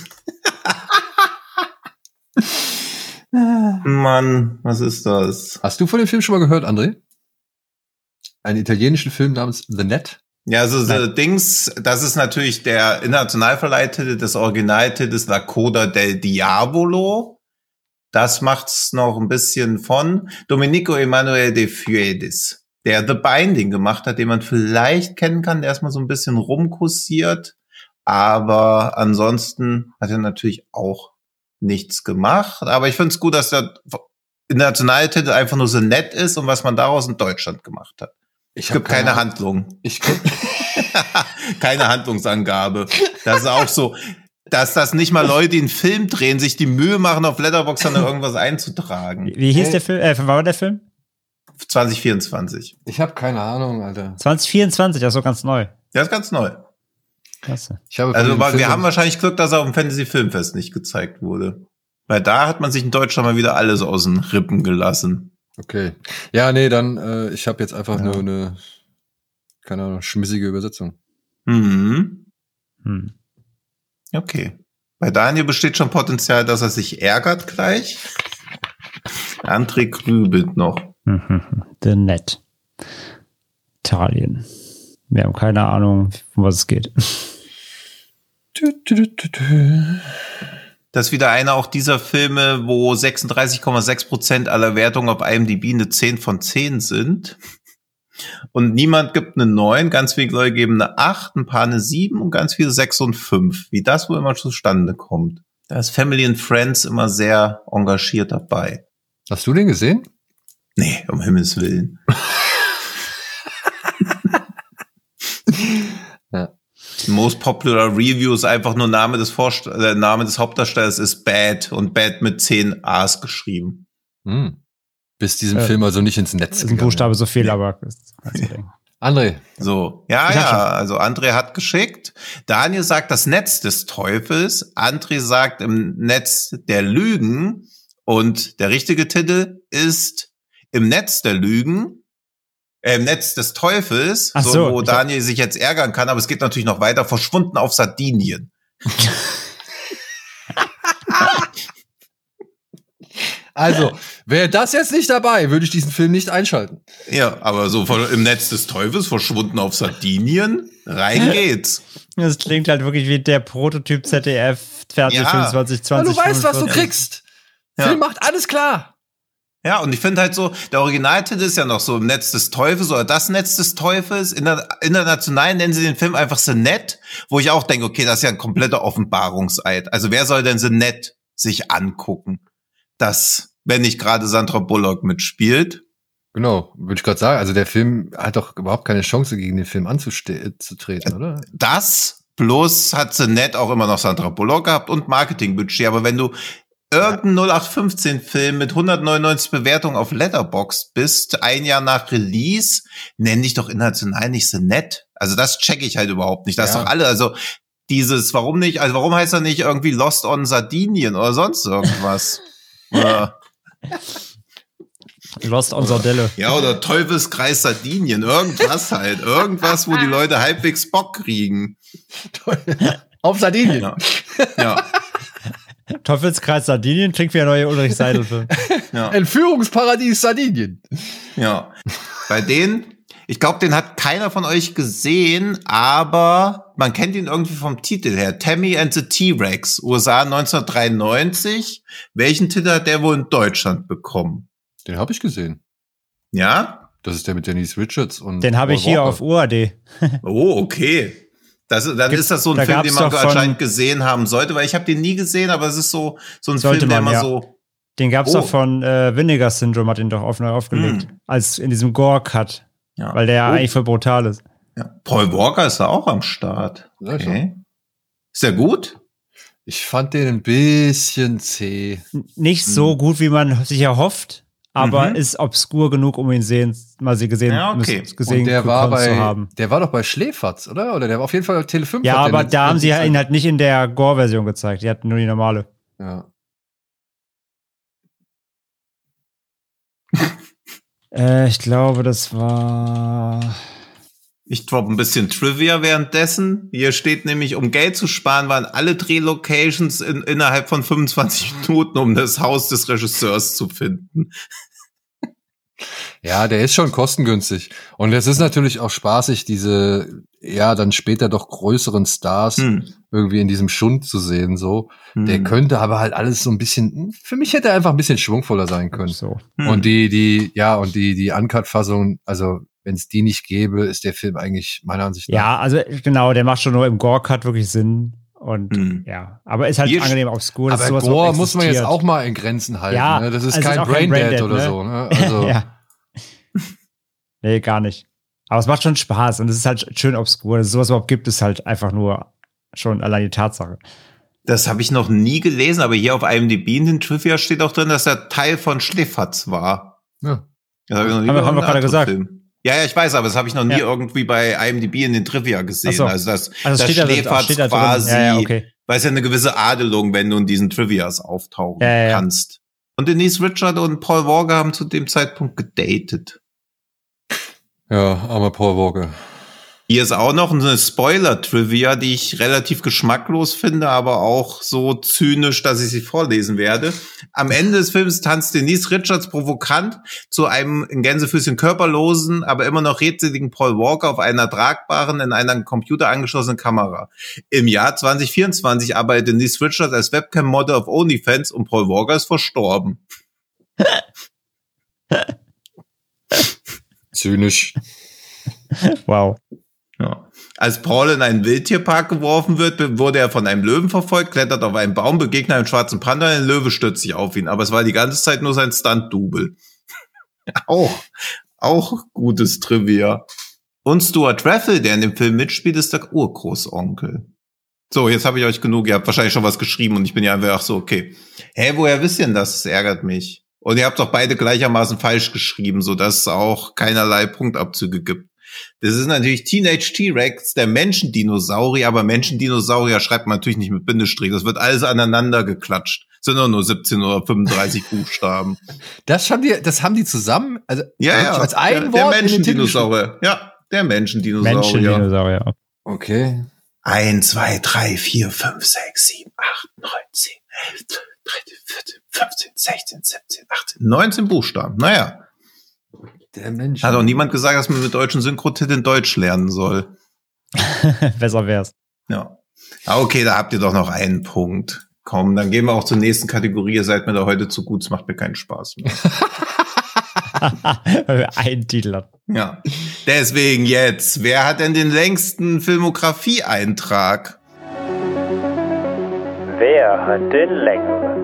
Mann, was ist das? Hast du von dem Film schon mal gehört, André? Einen italienischen Film namens The Net? Ja, also The Dings, das ist natürlich der Internationalverleihtitel des Originaltitels La Coda del Diavolo. Das macht's noch ein bisschen von Domenico Emanuele de Fuedis, der The Binding gemacht hat, den man vielleicht kennen kann, der erstmal so ein bisschen rumkursiert, aber ansonsten hat er natürlich auch nichts gemacht. Aber ich finde es gut, dass der internationale Titel einfach nur so nett ist und was man daraus in Deutschland gemacht hat. Ich es gibt keine, keine Handlung. Ich keine Handlungsangabe. Das ist auch so, dass das nicht mal Leute, die einen Film drehen, sich die Mühe machen, auf Letterboxd dann irgendwas einzutragen. Wie hieß hey. der Film? Äh, wann war der Film? zwanzig vierundzwanzig. Ich habe keine Ahnung, Alter. zwanzig vierundzwanzig, das ist so ganz neu. Ja, ist ganz neu. Klasse. Ich habe also wir Film haben wahrscheinlich Glück, dass er auf dem Fantasy-Filmfest nicht gezeigt wurde. Weil da hat man sich in Deutschland mal wieder alles aus den Rippen gelassen. Okay. Ja, nee, dann, äh, ich habe jetzt einfach ja. nur eine, keine Ahnung, schmissige Übersetzung. Mhm. Hm. Okay. Bei Daniel besteht schon Potenzial, dass er sich ärgert gleich. André grübelt noch. The Net. Italien. Wir haben keine Ahnung, um was es geht. Das ist wieder einer auch dieser Filme, wo sechsunddreißig Komma sechs Prozent aller Wertungen auf IMDb eine zehn von zehn sind. Und niemand gibt eine neun, ganz viele Leute geben eine acht, ein paar eine sieben und ganz viele sechs und fünf. Wie das wohl immer zustande kommt. Da ist Family and Friends immer sehr engagiert dabei. Hast du den gesehen? Nee, um Himmels Willen. Ja. Most Popular Review ist einfach nur Name des Vorst- der Name des Hauptdarstellers ist Bad und Bad mit zehn A's geschrieben. Hm. Bis diesem äh, Film also nicht ins Netz ist ein Buchstabe so viel, aber André. So, ja, ja, also André hat geschickt. Daniel sagt das Netz des Teufels. André sagt im Netz der Lügen. Und der richtige Titel ist Im Netz der Lügen. Äh, Im Netz des Teufels. Ach so, so, wo Daniel sich jetzt ärgern kann. Aber es geht natürlich noch weiter. Verschwunden auf Sardinien. Also, wäre das jetzt nicht dabei, würde ich diesen Film nicht einschalten. Ja, aber so von, im Netz des Teufels, verschwunden auf Sardinien, rein geht's. Das klingt halt wirklich wie der Prototyp Z D F Fernsehfilm Ja. zwanzig Aber zwanzig. du weißt, was du fünfundvierzig. kriegst. Ja. Film macht alles klar. Ja, und ich finde halt so, der Originaltitel ist ja noch so im Netz des Teufels oder das Netz des Teufels. Inter international nennen sie den Film einfach The Net, wo ich auch denke, okay, das ist ja ein kompletter Offenbarungseid. Also wer soll denn The Net sich angucken? Das, wenn nicht gerade Sandra Bullock mitspielt. Genau, würde ich gerade sagen. Also der Film hat doch überhaupt keine Chance, gegen den Film anzutreten, oder? Das plus hat The Net auch immer noch Sandra Bullock gehabt und Marketingbudget. Aber wenn du irgendein null acht fünfzehn Film mit hundertneunundneunzig Bewertungen auf Letterboxd bist, ein Jahr nach Release, nenn dich doch international nicht The Net. Also das checke ich halt überhaupt nicht. Das Ja. ist doch alle, also dieses, warum nicht, also warum heißt er nicht irgendwie Lost on Sardinien oder sonst irgendwas? Oder, Lost on Sardelle. ja, oder Teufelskreis Sardinien, irgendwas halt. Irgendwas, wo die Leute halbwegs Bock kriegen. Auf Sardinien. Ja. Ja. Teufelskreis Sardinien klingt wie ein neuer Ulrich Seidel-Film. Ja. Entführungsparadies Sardinien. Ja, bei denen, ich glaube, den hat keiner von euch gesehen, aber man kennt ihn irgendwie vom Titel her. Tammy and the T-Rex, U S A neunzehnhundertdreiundneunzig. Welchen Titel hat der wohl in Deutschland bekommen? Den habe ich gesehen. Ja? Das ist der mit Denise Richards und Den habe ich Paul hier Walker. auf U A D. Oh, okay. Das, dann Gibt- ist das so ein da Film, gab's den man doch von- anscheinend gesehen haben sollte, weil ich habe den nie gesehen, aber es ist so, so ein Sollte Film, der man, immer ja. so, Den gab's Oh. doch von äh, Vinegar Syndrome, hat ihn doch auf, neu aufgelegt. Hm. Als in diesem Gore-Cut. ja. Weil der ja Oh. eigentlich voll brutal ist. Ja. Paul Walker ist da auch am Start. Ja, ich Okay. Ist der gut? Ich fand den ein bisschen zäh. N- Nicht so gut, wie man sich erhofft, aber Mhm. ist obskur genug, um ihn sehen, mal sie gesehen, Ja, okay. müssen- gesehen Und der war gekonnt zu bei, haben. der war doch bei Schläferz, oder? Oder der war auf jeden Fall Tele fünf. Ja, hat den aber jetzt- da haben sie jetzt- ihn halt nicht in der Gore-Version gezeigt. Die hatten nur die normale. Ja. Äh, ich glaube, das war. Ich droppe ein bisschen Trivia währenddessen. Hier steht nämlich, um Geld zu sparen, waren alle Drehlocations in, innerhalb von fünfundzwanzig Minuten, um das Haus des Regisseurs zu finden. Ja, der ist schon kostengünstig. Und es ist natürlich auch spaßig, diese, ja, dann später doch größeren Stars Hm. irgendwie in diesem Schund zu sehen, so. Hm. Der könnte aber halt alles so ein bisschen, für mich hätte er einfach ein bisschen schwungvoller sein können. So. Hm. Und die, die, ja, und die, die Uncut-Fassung, also, wenn es die nicht gäbe, ist der Film eigentlich meiner Ansicht nach. Ja, also genau, der macht schon nur im Gore-Cut wirklich Sinn. Und Hm. ja, aber ist halt Hier angenehm obskur. dass aber sowas Gore überhaupt muss man jetzt existiert. auch mal in Grenzen halten. Ja, ne? Das ist also kein auch kein Braindead Braindead, oder ne? so. Ne? Also, ja. Nee, gar nicht. Aber es macht schon Spaß und es ist halt schön obskur. Dass es sowas überhaupt gibt, ist halt einfach nur schon allein die Tatsache. Das habe ich noch nie gelesen, aber hier auf IMDb in den Trivia steht auch drin, dass er Teil von Schläferz war. ja. Das hab ich noch nie Haben wir- bei haben wir einem gerade anderen gesagt. Film. Ja, ja, ich weiß, aber das habe ich noch nie Ja. irgendwie bei IMDb in den Trivia gesehen. Ach so. Also das, Also das steht da, Schläferz steht da quasi, drin. Ja, ja, okay. weil es ja eine gewisse Adelung, wenn du in diesen Trivias auftauchen Ja, ja, ja. kannst. Und Denise Richards und Paul Walker haben zu dem Zeitpunkt gedatet. Ja, armer Paul Walker. Hier ist auch noch eine Spoiler-Trivia, die ich relativ geschmacklos finde, aber auch so zynisch, dass ich sie vorlesen werde. Am Ende des Films tanzt Denise Richards provokant zu einem in Gänsefüßchen körperlosen, aber immer noch redseligen Paul Walker auf einer tragbaren, in einer Computer angeschlossenen Kamera. Im Jahr zwanzig vierundzwanzig arbeitet Denise Richards als Webcam-Model auf OnlyFans und Paul Walker ist verstorben. Zynisch. Wow. Ja. Als Paul in einen Wildtierpark geworfen wird, wurde er von einem Löwen verfolgt, klettert auf einen Baum, begegnet einem schwarzen Panther, ein Löwe stürzt sich auf ihn. Aber es war die ganze Zeit nur sein Stunt-Double. auch, auch gutes Trivia. Und Stuart Raffle, der in dem Film mitspielt, ist der Urgroßonkel. So, jetzt habe ich euch genug. Ihr habt wahrscheinlich schon was geschrieben und ich bin ja einfach so, okay. Hä, woher wisst ihr denn das? Das ärgert mich. Und ihr habt doch beide gleichermaßen falsch geschrieben, sodass es auch keinerlei Punktabzüge gibt. Das ist natürlich Teenage T-Rex, der Menschendinosaurier, aber Menschendinosaurier schreibt man natürlich nicht mit Bindestrich. Das wird alles aneinander geklatscht. Sind doch nur siebzehn oder fünfunddreißig Buchstaben. Das haben die, das haben die zusammen, also Ja, ja. als ein der, Wort der in den Titel Menschendinosaurier. Ja, der Menschendinosaurier. Menschendinosaurier. Okay. Eins, zwei, drei, vier, fünf, sechs, sieben, acht, neun, zehn, elf, dreizehn, vierzehn, fünfzehn, sechzehn, siebzehn, achtzehn, neunzehn Buchstaben. Naja. Der Mensch. Hat auch niemand gesagt, dass man mit deutschen Synchrotiteln Deutsch lernen soll. Besser wär's. Ja. Ah, okay, da habt ihr doch noch einen Punkt. Komm, dann gehen wir auch zur nächsten Kategorie. Ihr seid mir da heute zu gut, es macht mir keinen Spaß mehr. Weil wir einen Titel haben. Ja. Deswegen jetzt, wer hat denn den längsten Filmografie-Eintrag? Wer hat den längeren?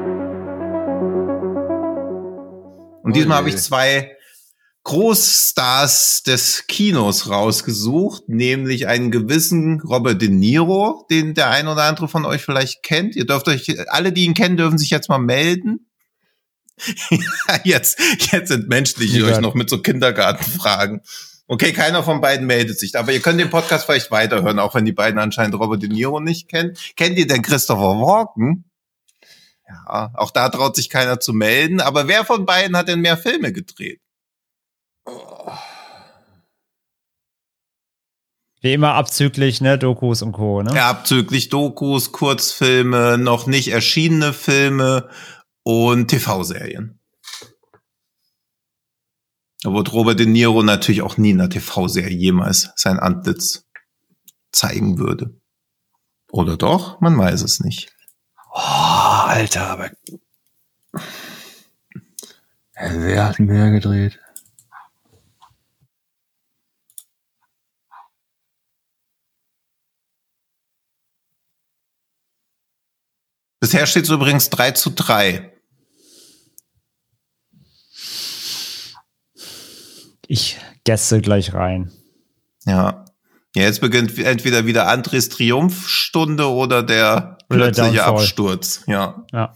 Und diesmal Oh habe je. ich zwei Großstars des Kinos rausgesucht, nämlich einen gewissen Robert De Niro, den der ein oder andere von euch vielleicht kennt. Ihr dürft euch, alle, die ihn kennen, dürfen sich jetzt mal melden. jetzt, jetzt entmenschliche ich euch noch mit so Kindergartenfragen. Okay, keiner von beiden meldet sich, aber ihr könnt den Podcast vielleicht weiterhören, auch wenn die beiden anscheinend Robert De Niro nicht kennen. Kennt ihr denn Christopher Walken? Ja, auch da traut sich keiner zu melden, aber wer von beiden hat denn mehr Filme gedreht? Wie immer abzüglich, ne, Dokus und Co., ne? Ja, abzüglich Dokus, Kurzfilme, noch nicht erschienene Filme und T V-Serien. Da wird Robert De Niro natürlich auch nie in einer T V-Serie jemals sein Antlitz zeigen würde. Oder doch? Man weiß es nicht. Oh, Alter, aber wer hat mehr gedreht? Bisher steht es übrigens drei zu drei. Ich gäste gleich rein. Ja. Ja, jetzt beginnt entweder wieder Andres Triumphstunde oder der Oder plötzliche Downfall. Absturz. Ja. Ja.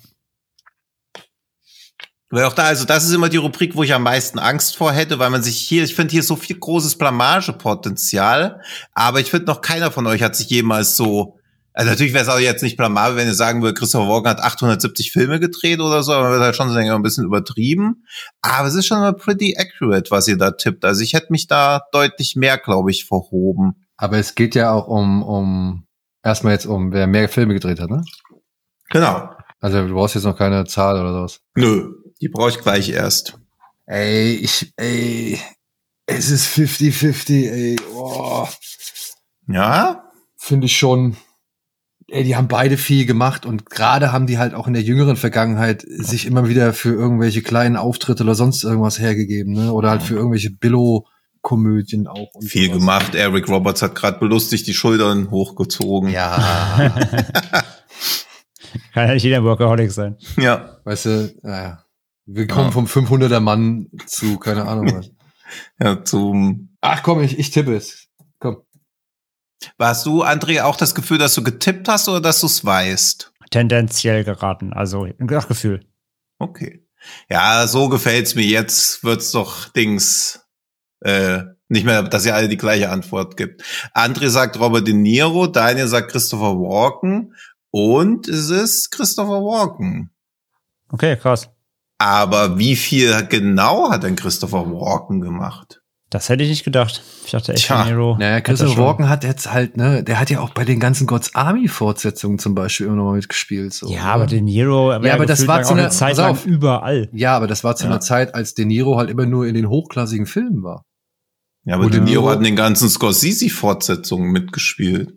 Weil auch da, also das ist immer die Rubrik, wo ich am meisten Angst vor hätte, weil man sich hier, ich finde hier so viel großes Blamagepotenzial, aber ich finde noch keiner von euch hat sich jemals so, also natürlich wäre es auch jetzt nicht blamabel, wenn ihr sagen würdet, Christopher Walken hat achthundertsiebzig Filme gedreht oder so, aber man wird halt schon so ein bisschen übertrieben. Aber es ist schon mal pretty accurate, was ihr da tippt. Also ich hätte mich da deutlich mehr, glaube ich, verhoben. Aber es geht ja auch um, um, erstmal jetzt um, wer mehr Filme gedreht hat, ne? Genau. Also du brauchst jetzt noch keine Zahl oder sowas. Nö, die brauche ich gleich erst. Ey, ich, ey, es ist fünfzig fünfzig, ey, oh, Ja? finde ich schon. Ey, die haben beide viel gemacht und gerade haben die halt auch in der jüngeren Vergangenheit sich immer wieder für irgendwelche kleinen Auftritte oder sonst irgendwas hergegeben, ne? Oder halt für irgendwelche Billo-Komödien auch. Und Viel sowas. gemacht. Eric Roberts hat gerade belustigt die Schultern hochgezogen. Ja, Kann ja nicht jeder Workaholic sein. Ja. weißt du, naja. Wir kommen Ja. vom fünfhunderter Mann zu, keine Ahnung was. Ja, zum Ach komm, ich, ich tippe es. Komm. Warst du, André, auch das Gefühl, dass du getippt hast oder dass du es weißt? Tendenziell geraten, also nach Gefühl. Okay. Ja, so gefällt's mir. Jetzt wird's doch Dings äh, nicht mehr, dass ihr alle die gleiche Antwort gibt. André sagt Robert De Niro, Daniel sagt Christopher Walken und es ist Christopher Walken. Okay, krass. Aber wie viel genau hat denn Christopher Walken gemacht? Das hätte ich nicht gedacht. Ich dachte echt, Tja. De Niro. Naja, hätte Christopher schon- Walken hat jetzt halt, ne, der hat ja auch bei den ganzen God's Army Fortsetzungen zum Beispiel immer noch mal mitgespielt. So, Ja, ne? aber De Niro, aber, Ja, aber das war zu auch einer- eine Zeit pass lang auf. überall. Ja, aber das war zu Ja. einer Zeit, als De Niro halt immer nur in den hochklassigen Filmen war. Ja, aber Wo De De Niro Niro- hat in den ganzen Scorsese-Fortsetzungen mitgespielt.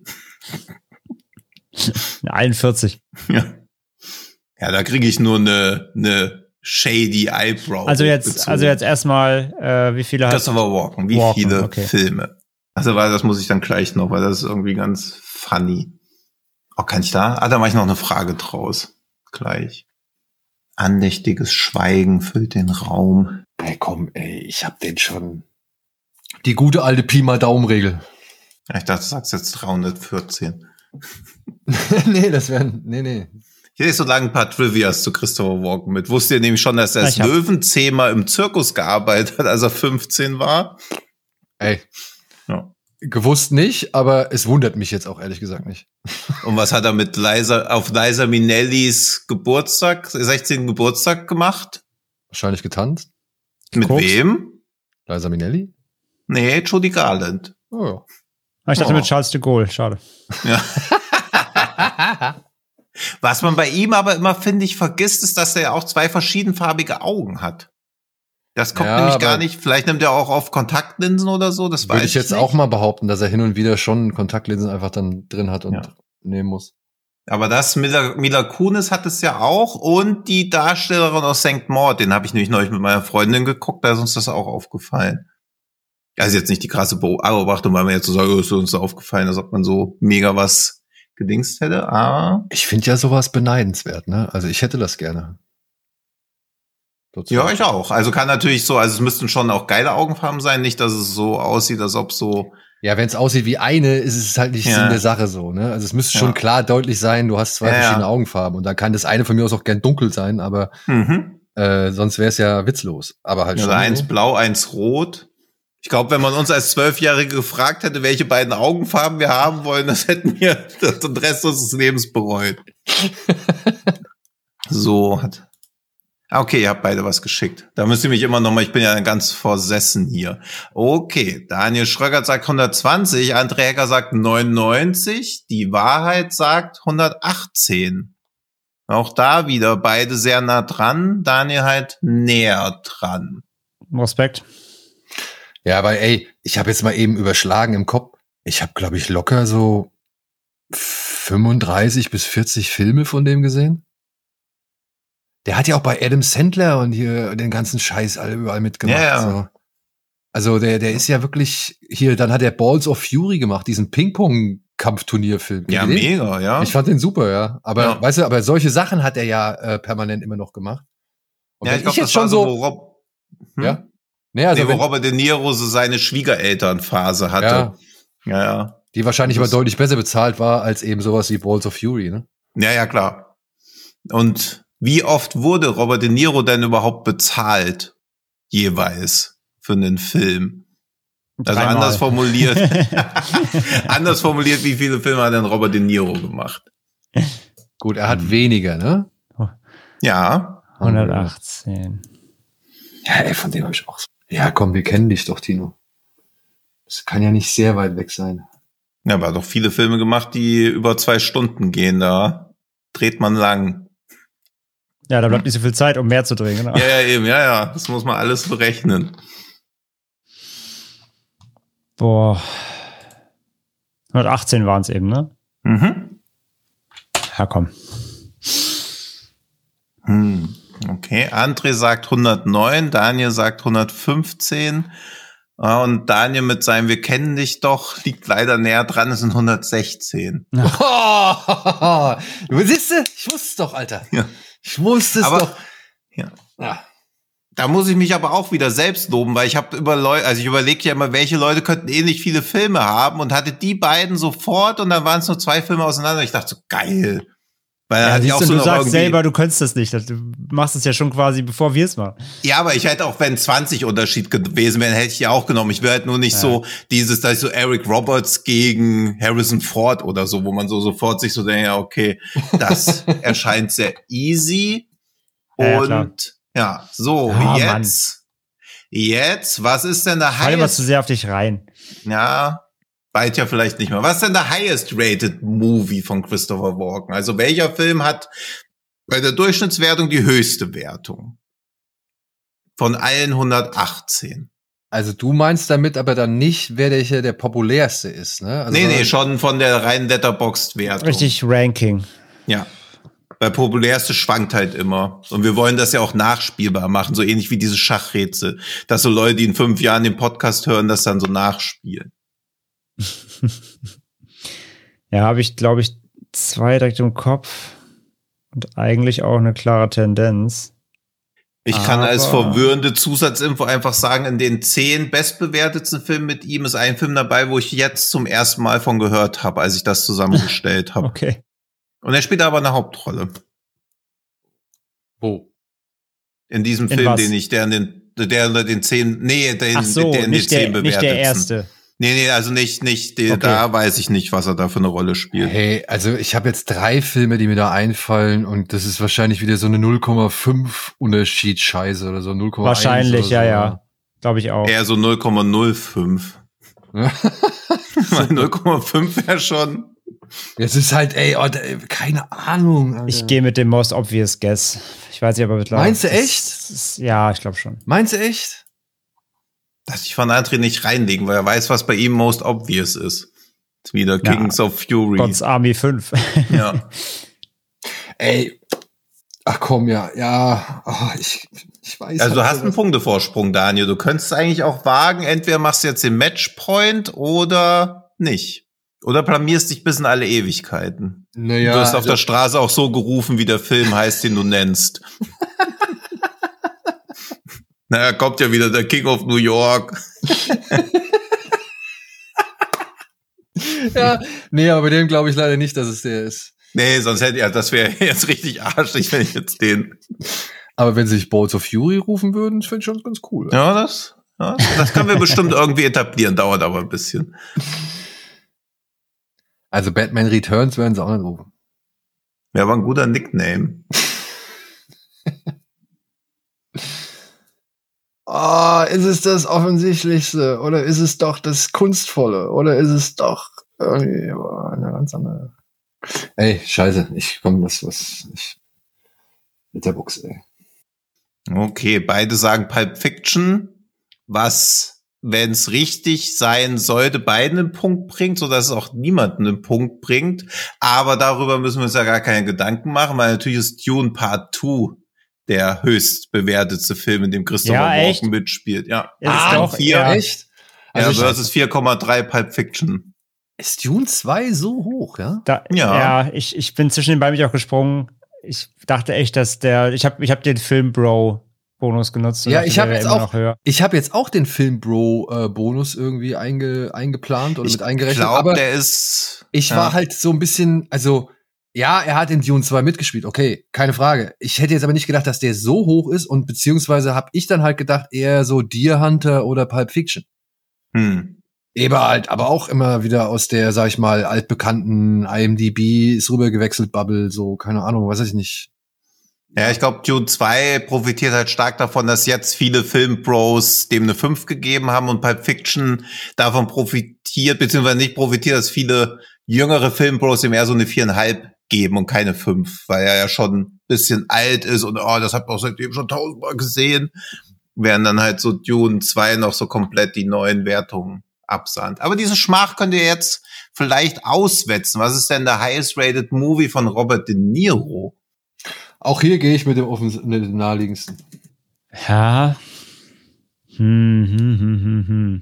einundvierzig. Ja. Ja, da kriege ich nur eine, eine shady Eyebrow. Also jetzt, gezogen. also jetzt erstmal, äh, wie viele hat Christopher Walken, wie Walken, viele okay. Filme? Also, weil das muss ich dann gleich noch, weil das ist irgendwie ganz funny. Oh, kann ich da? Ah, da mache ich noch eine Frage draus. Gleich. Andächtiges Schweigen füllt den Raum. Ey, komm, ey, ich hab den schon. Die gute alte Pi mal Daumen-Regel. Ja, ich dachte, du sagst jetzt dreihundertvierzehn. nee, das wären, nee, nee. Ich lese so lange ein paar Trivias zu Christopher Walken mit. Wusst ihr nämlich schon, dass er Ja, als ich hab- Löwenzähmer im Zirkus gearbeitet hat, als er fünfzehn war? Ey, Ja. gewusst nicht, aber es wundert mich jetzt auch ehrlich gesagt nicht. Und was hat er mit Liza, auf Liza Minnellis Geburtstag, sechzehnten Geburtstag gemacht? Wahrscheinlich getanzt. Mit Koks? wem? Liza Minnelli? Nee, Judy Garland. Oh ja. Ah, ich dachte Oh. mit Charles de Gaulle, schade. Ja. Was man bei ihm aber immer, finde ich, vergisst, ist, dass er ja auch zwei verschiedenfarbige Augen hat. Das kommt Ja, nämlich gar aber- nicht. Vielleicht nimmt er auch auf Kontaktlinsen oder so. Das weiß Würde ich jetzt nicht. auch mal behaupten, dass er hin und wieder schon Kontaktlinsen einfach dann drin hat und Ja. nehmen muss. Aber das, Mila, Mila Kunis hat es ja auch. Und die Darstellerin aus Sankt Maud, den habe ich nämlich neulich mit meiner Freundin geguckt, da ist uns das auch aufgefallen. Also jetzt nicht die krasse Beobachtung, weil man jetzt so sagt, oh, ist uns so aufgefallen, als ob man so mega was gedingst hätte. Aber Ich finde ja sowas beneidenswert, ne? Also ich hätte das gerne. Total. ja, ich auch. Also kann natürlich so, also es müssten schon auch geile Augenfarben sein, nicht, dass es so aussieht, als ob so. Ja, wenn es aussieht wie eine, ist es halt nicht Ja. Sinn der Sache so, ne? Also es müsste Ja. schon klar deutlich sein, du hast zwei Ja, ja. verschiedene Augenfarben und da kann das eine von mir aus auch gern dunkel sein, aber Mhm. äh, sonst wäre es ja witzlos. Aber halt Also schon eins so. blau, eins rot. Ich glaube, wenn man uns als Zwölfjährige gefragt hätte, welche beiden Augenfarben wir haben wollen, das hätten wir den Rest unseres Lebens bereut. So hat. Ah, okay, ihr habt beide was geschickt. Da müsst ihr mich immer noch mal, ich bin ja ganz versessen hier. Okay, Daniel Schröckert sagt hundertzwanzig, André Hecker sagt neunundneunzig, die Wahrheit sagt hundertachtzehn. Auch da wieder beide sehr nah dran, Daniel halt näher dran. Respekt. Ja, aber ey, ich habe jetzt mal eben überschlagen im Kopf. Ich habe, glaube ich, locker so fünfunddreißig bis vierzig Filme von dem gesehen. Der hat ja auch bei Adam Sandler und hier den ganzen Scheiß alle überall mitgemacht. Ja, ja. So. Also der, der ist ja wirklich hier, dann hat er Balls of Fury gemacht, diesen Ping-Pong-Kampfturnierfilm. Ja, Kennt ihr den? mega, ja. Ich fand den super, ja. Aber Ja. weißt du, aber solche Sachen hat er ja äh, permanent immer noch gemacht. Und ja, wenn ich glaube, jetzt das war schon so, so, wo Rob, hm? ja. Nee, also nee, wo wenn, Robert De Niro so seine Schwiegerelternphase hatte. ja, Ja, ja. die wahrscheinlich Das- aber deutlich besser bezahlt war als eben sowas wie Balls of Fury, ne? Ja, ja, klar. Und wie oft wurde Robert De Niro denn überhaupt bezahlt? Jeweils für einen Film? Also Dreimal. anders formuliert, anders formuliert, wie viele Filme hat denn Robert De Niro gemacht? Gut, er hat weniger, ne? Ja. hundertachtzehn. Ja, ey, von dem habe ich auch so. Ja, komm, wir kennen dich doch, Tino. Das kann ja nicht sehr weit weg sein. Ja, aber er hat doch viele Filme gemacht, die über zwei Stunden gehen. Da dreht man lang. Ja, da bleibt nicht so viel Zeit, um mehr zu drehen. Genau. Ja, ja, eben, ja, ja. Das muss man alles berechnen. Boah. hundertachtzehn waren es eben, ne? Mhm. Ja, komm. Hm. Okay, André sagt hundertneun, Daniel sagt hundertfünfzehn. Ah, und Daniel mit seinem Wir kennen dich doch liegt leider näher dran, es sind hundertsechzehn. du siehst du? Ich wusste es doch, Alter. Ja. Ich wusste es Aber- doch. Ja. Ja. Da muss ich mich aber auch wieder selbst loben, weil ich habe über Leute, also ich überlege ja immer, welche Leute könnten ähnlich viele Filme haben und hatte die beiden sofort und dann waren es nur zwei Filme auseinander. Ich dachte so, geil. Weil Ja, hatte ich siehst auch du, so du noch sagst irgendwie- selber, du könntest das nicht. Du machst es ja schon quasi, bevor wir es machen. Ja, aber ich hätte auch, wenn zwanzig Unterschied gewesen wären, hätte ich ja auch genommen. Ich will halt nur nicht Ja. so dieses, dass ich so Eric Roberts gegen Harrison Ford oder so, wo man so sofort sich so denkt, ja, okay, das erscheint sehr easy. Ja, ja, Und klar. ja, so, Ja, jetzt, jetzt, was ist denn der Fall immer zu highest, sehr auf dich rein. ja, bald ja vielleicht nicht mehr. Was ist denn der highest rated Movie von Christopher Walken? Also welcher Film hat bei der Durchschnittswertung die höchste Wertung? Von allen hundertachtzehn. Also du meinst damit aber dann nicht, wer der hier der populärste ist, ne? Also Nee, nee, sondern- schon von der reinen Letterboxd-Wertung. Richtig Ranking. Ja. Weil populärste schwankt halt immer. Und wir wollen das ja auch nachspielbar machen, so ähnlich wie diese Schachrätsel. Dass so Leute, die in fünf Jahren den Podcast hören, das dann so nachspielen. Ja, habe ich, glaube ich, zwei direkt im Kopf. Und eigentlich auch eine klare Tendenz. Ich kann Aber- als verwirrende Zusatzinfo einfach sagen, in den zehn bestbewertetsten Filmen mit ihm ist ein Film dabei, wo ich jetzt zum ersten Mal von gehört habe, als ich das zusammengestellt habe. Okay. Und er spielt aber eine Hauptrolle. Wo? In diesem In Film, was? den ich, der in den, der unter den zehn, nee, der, Ach so, der in nicht den zehn der, nicht der bewertetsten. erste. Nee, nee, also nicht, nicht, die, Okay. da weiß ich nicht, was er da für eine Rolle spielt. Hey, also ich habe jetzt drei Filme, die mir da einfallen und das ist wahrscheinlich wieder so eine null Komma fünf Unterschied Scheiße oder so null Komma eins Wahrscheinlich, oder ja, so. ja. Glaube ich auch. Eher so null Komma null fünf. Ja. Weil null Komma fünf wäre schon. Es ist halt, ey, oh, da, keine Ahnung. Alter. Ich gehe mit dem most obvious guess. Ich weiß nicht, aber mittlerweile. Meinst du das- echt? das ist- Ja, ich glaube schon. Meinst du echt? Lass dich von André nicht reinlegen, weil er weiß, was bei ihm most obvious ist. Ist wieder Ja. Kings of Fury. God's Army fünf. Ja. Ey. Ach komm, ja, ja. Oh, ich, ich weiß. Also du halt hast so einen was- Punktevorsprung, Daniel. Du könntest eigentlich auch wagen, entweder machst du jetzt den Matchpoint oder nicht. Oder blamierst dich bis in alle Ewigkeiten. Naja, du hast auf also- der Straße auch so gerufen, wie der Film heißt, den du nennst. Na, kommt ja wieder der King of New York. Ja, nee, aber bei dem glaube ich leider nicht, dass es der ist. Nee, sonst hätte ja, das wäre jetzt richtig arschig, wenn ich jetzt den. Aber wenn sie sich Balls of Fury rufen würden, finde ich schon ganz cool. Ja, das, ja, das können wir bestimmt irgendwie etablieren, dauert aber ein bisschen. Also Batman Returns werden sie auch nicht rufen. Ja, war ein guter Nickname. Ah, ist es das Offensichtlichste? Oder ist es doch das Kunstvolle? Oder ist es doch irgendwie boah, eine ganz andere? Ey, scheiße, ich komm, was, was, ich, mit der Buchse, ey. Okay, beide sagen Pulp Fiction, was, wenn es richtig sein sollte, beiden einen Punkt bringt, sodass es auch niemanden einen Punkt bringt. Aber darüber müssen wir uns ja gar keine Gedanken machen, weil natürlich ist Dune Part zwei der höchst bewertetste Film, in dem Christopher Ja, echt? Walken mitspielt. Ja, Ist Ah, doch, vier. ja. Echt? ja Also versus vier Komma drei Pulp Fiction. ist Dune zwei so hoch, ja? Da, Ja. ja, ich, ich bin zwischen den beiden mich auch gesprungen. Ich dachte echt, dass der, ich habe ich hab den Film Bro Bonus genutzt. und Ja, dachte, ich der habe wäre jetzt immer auch, noch höher. ich habe jetzt auch den Film Bro äh, Bonus irgendwie einge, eingeplant oder Ich mit eingerechnet. glaube, aber der ist. ich ja. war halt so ein bisschen, also ja, er hat in Dune zwei mitgespielt, okay, keine Frage. Ich hätte jetzt aber nicht gedacht, dass der so hoch ist und beziehungsweise habe ich dann halt gedacht, eher so Deer Hunter oder Pulp Fiction. Hm. Eben halt, aber auch immer wieder aus der, sag ich mal, altbekannten I M D B ist rübergewechselt Bubble, so, keine Ahnung, weiß ich nicht. Ja, ich glaube, Dune zwei profitiert halt stark davon, dass jetzt viele Filmbros dem eine fünf gegeben haben und Pulp Fiction davon profitiert, beziehungsweise nicht profitiert, dass viele jüngere Filmbros ihm eher so eine viereinhalb geben und keine fünf, weil er ja schon ein bisschen alt ist und oh, das hat man auch seitdem schon tausendmal gesehen, während dann halt so Dune zwei noch so komplett die neuen Wertungen absandt. Aber diese Schmach könnt ihr jetzt vielleicht auswetzen. Was ist denn der highest-rated Movie von Robert De Niro? Auch hier gehe ich mit dem, offens- mit dem naheliegendsten. Ja. Hm, hm, hm, hm, hm.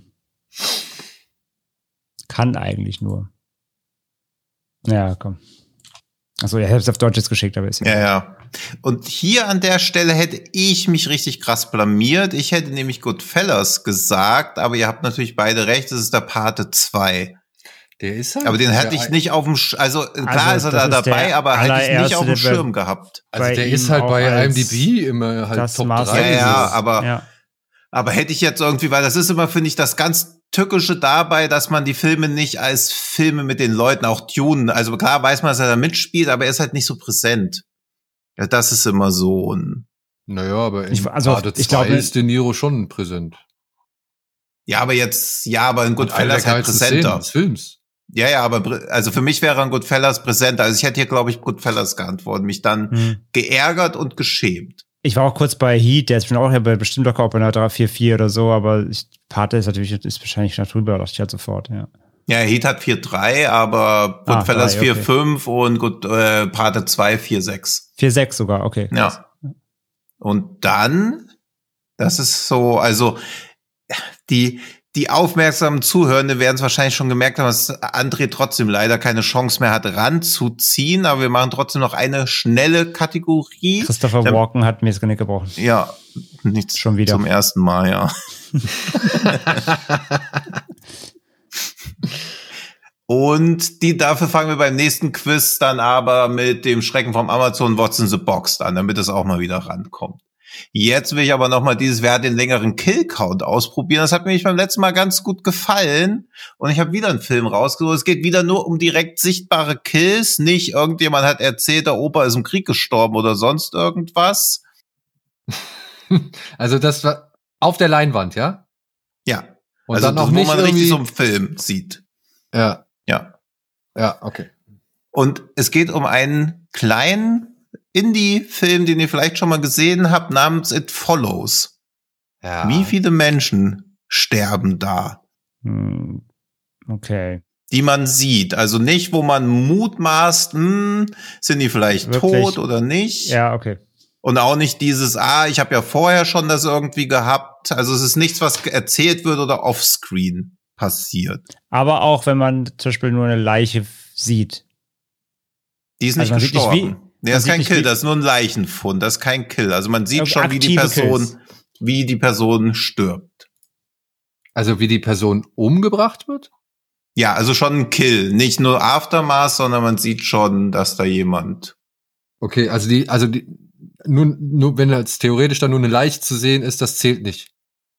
Kann eigentlich nur. Ja, komm. Achso, ja, ich hab's auf Deutsch jetzt geschickt, aber ist Ja, ja. Und hier an der Stelle hätte ich mich richtig krass blamiert. Ich hätte nämlich Goodfellas gesagt, aber ihr habt natürlich beide recht, es ist der Pate zwei. Der ist halt. Aber den hatte der, ich nicht auf dem, Sch also klar Also, ist er da das ist dabei, der aber hätte ich nicht allererste, auf dem der bei- Schirm gehabt. Also bei der ihm ist halt auch bei als IMDb immer halt das Top Master- drei. Ja, ja, so. aber, Ja. aber hätte ich jetzt irgendwie, weil das ist immer, finde ich, das ganz Tückische dabei, dass man die Filme nicht als Filme mit den Leuten auch tunen. Also klar weiß man, dass er da mitspielt, aber er ist halt nicht so präsent. Ja, das ist immer so ein, Naja, aber in Ich- also, Pate ich zwei glaube- ist De Niro schon präsent. ja, aber jetzt, ja, aber in Und eine Goodfellas der halt geilsten Szenen präsenter. des Films. Ja, ja, aber prä- also für mich wäre ein Goodfellas präsenter. Also ich hätte hier, glaube ich, Goodfellas geantwortet, mich dann Hm. geärgert und geschämt. Ich war auch kurz bei Heat, der ist schon auch ja bei bestimmt locker bei einer drei vier vier oder so, aber ich, Pate ist natürlich, ist wahrscheinlich noch drüber, dachte ich halt sofort, ja. Ja, Heat hat vier drei, aber Ah, Goodfellas drei, vier okay. fünf und Good, äh, Pate zwei vier sechs. vier sechs sogar, okay. Ja. Und dann, das ist so, also die die aufmerksamen Zuhörende werden es wahrscheinlich schon gemerkt haben, dass André trotzdem leider keine Chance mehr hat, ranzuziehen, aber wir machen trotzdem noch eine schnelle Kategorie. Christopher Dann- Walken hat mir das Genick gebrochen. Ja, nichts Schon wieder. zum ersten Mal, ja. Und die, dafür fangen wir beim nächsten Quiz dann aber mit dem Schrecken vom Amazon What's in the Box an, damit es auch mal wieder rankommt. Jetzt will ich aber noch mal dieses, wer hat den längeren Kill-Count ausprobieren. Das hat mir beim letzten Mal ganz gut gefallen. Und ich habe wieder einen Film rausgesucht. Es geht wieder nur um direkt sichtbare Kills. Nicht irgendjemand hat erzählt, der Opa ist im Krieg gestorben oder sonst irgendwas. Also das war auf der Leinwand, ja? Ja. Und also dann auch wo nicht man irgendwie. richtig so einen Film sieht. ja, Ja. ja, okay. Und es geht um einen kleinen Indie-Film, den ihr vielleicht schon mal gesehen habt, namens It Follows. Ja. Wie viele Menschen sterben da? Hm, okay. Die man sieht. Also nicht, wo man mutmaßt, hm, sind die vielleicht Wirklich? tot oder nicht. Ja, okay. Und auch nicht dieses, ah, ich habe ja vorher schon das irgendwie gehabt. Also es ist nichts, was erzählt wird oder offscreen passiert. Aber auch, wenn man zum Beispiel nur eine Leiche f- sieht. Die ist nicht Also man sieht nicht, gestorben. wie- nee, man das ist sieht kein nicht, Kill, wie- das ist nur ein Leichenfund. Das ist kein Kill. Also man sieht Okay, schon, wie die aktive Person, Kills. wie die Person stirbt. Also wie die Person umgebracht wird? Ja, also schon ein Kill. Nicht nur Aftermath, sondern man sieht schon, dass da jemand. Okay, also die, also die, nur, nur wenn als theoretisch dann nur eine Leiche zu sehen ist, das zählt nicht.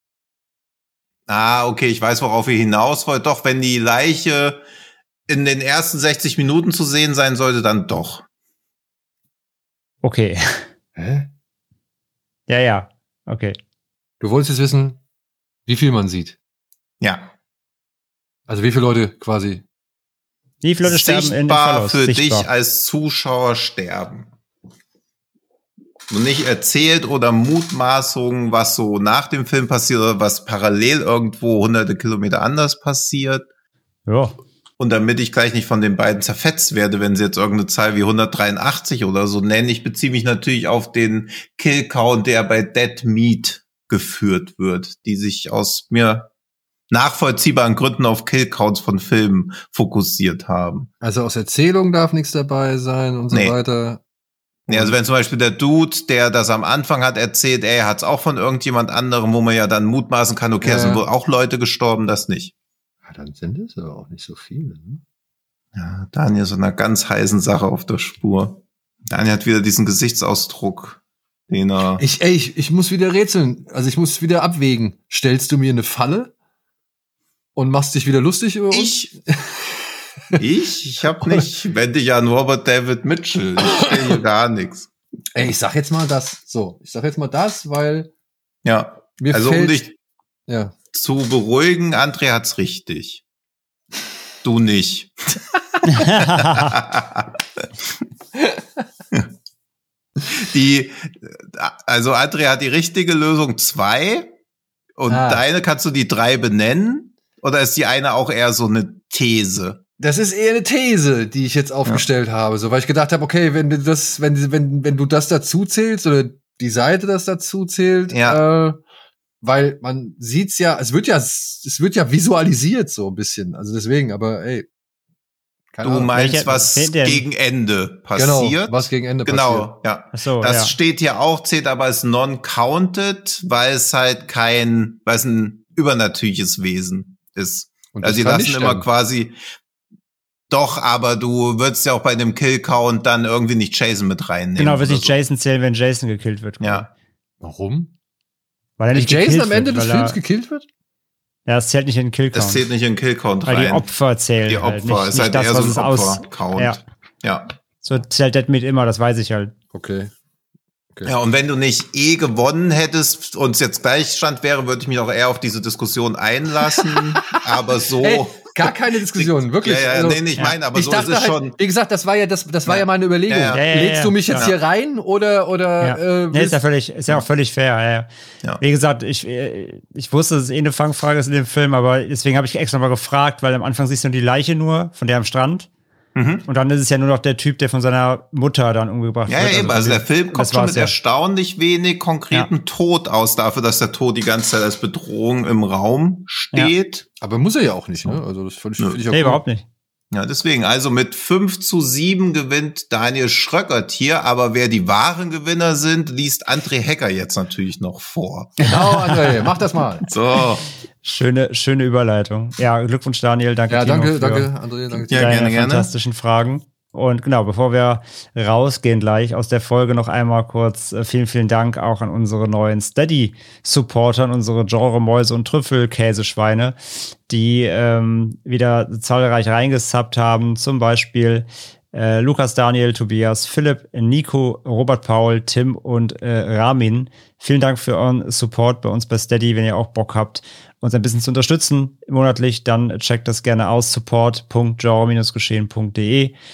Ah, okay, ich weiß, worauf ihr hinaus wollt. Doch, wenn die Leiche in den ersten sechzig Minuten zu sehen sein sollte, dann doch. Okay. Hä? Ja, ja. Okay. Du wolltest jetzt wissen, wie viel man sieht. Ja. Also wie viele Leute quasi. Wie viele Leute sterben in den Sichtbar Follows? für Sichtbar. dich als Zuschauer sterben. Und nicht erzählt oder Mutmaßungen, was so nach dem Film passiert oder was parallel irgendwo hunderte Kilometer anders passiert. Ja. Und damit ich gleich nicht von den beiden zerfetzt werde, wenn sie jetzt irgendeine Zahl wie hundertdreiundachtzig oder so nennen, ich beziehe mich natürlich auf den Kill-Count, der bei Dead Meat geführt wird, die sich aus mir nachvollziehbaren Gründen auf Kill-Counts von Filmen fokussiert haben. Also aus Erzählung darf nichts dabei sein und so Nee. weiter. Ja, also wenn zum Beispiel der Dude, der das am Anfang hat erzählt, er hat es auch von irgendjemand anderem, wo man ja dann mutmaßen kann, okay, es Ja. sind wohl auch Leute gestorben, das nicht. Ja, dann sind es aber auch nicht so viele. Ne? Ja, Daniel ist so einer ganz heißen Sache auf der Spur. Daniel hat wieder diesen Gesichtsausdruck, den er... Ich, ey, ich, ich muss wieder rätseln. Also ich muss wieder abwägen. Stellst du mir eine Falle und machst dich wieder lustig über uns? Ich? Ich? Ich hab nicht, wende dich an Robert David Mitchell. Ich stelle hier gar nichts. Ey, ich sag jetzt mal das. So, ich sag jetzt mal das, weil Ja, mir also fällt... um dich ja. zu beruhigen, André hat's richtig. Du nicht. Die, also André hat die richtige Lösung zwei und Ah. deine kannst du die drei benennen? Oder ist die eine auch eher so eine These? Das ist eher eine These, die ich jetzt aufgestellt habe, so weil ich gedacht habe, okay, wenn du das, wenn wenn wenn du das dazu zählst oder die Seite das dazu zählt, Ja. äh, weil man sieht's ja, es wird ja, es wird ja visualisiert so ein bisschen, also deswegen, aber ey, keine Du Ahnung. meinst, Welcher- was wer denn? gegen Ende Genau, passiert? was gegen Ende passiert. Genau, ja. Ach so, Das ja. steht hier auch, zählt aber als non-counted, weil es halt kein, weil es ein übernatürliches Wesen ist. Und das Also die kann lassen nicht immer stimmen. quasi, doch, aber du würdest ja auch bei dem Kill-Count dann irgendwie nicht Jason mit reinnehmen. Genau, wird oder nicht so. Jason zählen, wenn Jason gekillt wird. Ja. Warum? Weil er Wenn nicht Jason gekillt am Ende wird, des weil Films er, gekillt wird? Ja, es zählt nicht in den Killcount. Das zählt nicht in den Kill-Count Weil rein. die Opfer zählen. Die halt. Opfer, nicht, ist nicht halt das, eher was so es ein aus. Opfer-Count. Ja. Ja. So zählt Deadmeat immer, das weiß ich halt. Okay. Okay. Ja, und wenn du nicht eh gewonnen hättest und es jetzt Gleichstand wäre, würde ich mich auch eher auf diese Diskussion einlassen. Aber so. Ey, gar keine Diskussion, wirklich. Ja, ja, also, nee, nee, ich ja. meine, aber ich so dachte ist es halt, schon. wie gesagt, das war ja das, das war ja, Ja. meine Überlegung. Ja, ja. Ja, ja, Legst du mich ja. jetzt Ja. hier rein oder oder Ja. äh, Nee, ist ja willst- völlig, ist ja auch völlig fair. Ja, ja. Ja. Wie gesagt, ich, äh, ich wusste, dass es eh eine Fangfrage ist in dem Film, aber deswegen habe ich extra mal gefragt, weil am Anfang siehst du die Leiche nur von der am Strand. Mhm. Und dann ist es ja nur noch der Typ, der von seiner Mutter dann umgebracht Ja, wird. ja, eben. Also der Film kommt das schon war's mit ja. erstaunlich wenig konkreten Tod aus, dafür, dass der Tod die ganze Zeit als Bedrohung im Raum steht. aber muss er ja auch nicht, ne? Also das völlig, Nö. finde ich auch Nee, cool. überhaupt nicht. Ja, deswegen, also mit fünf zu sieben gewinnt Daniel Schröckert hier, aber wer die wahren Gewinner sind, liest André Hecker jetzt natürlich noch vor. Genau, André, mach das mal. So. Schöne, schöne Überleitung. Ja, Glückwunsch, Daniel. Danke, Ja, Timo, danke, für danke, André, danke. Ja, deine gerne, gerne. fantastischen Fragen. Und genau, bevor wir rausgehen gleich aus der Folge, noch einmal kurz äh, vielen, vielen Dank auch an unsere neuen Steady-Supporter, an unsere Genre-Mäuse und Trüffel-Käseschweine, die ähm, wieder zahlreich reingesubbt haben. Zum Beispiel äh, Lukas, Daniel, Tobias, Philipp, Nico, Robert Paul, Tim und äh, Ramin. Vielen Dank für euren Support bei uns bei Steady. Wenn ihr auch Bock habt, uns ein bisschen zu unterstützen monatlich, dann checkt das gerne aus, support punkt genre geschehen punkt de.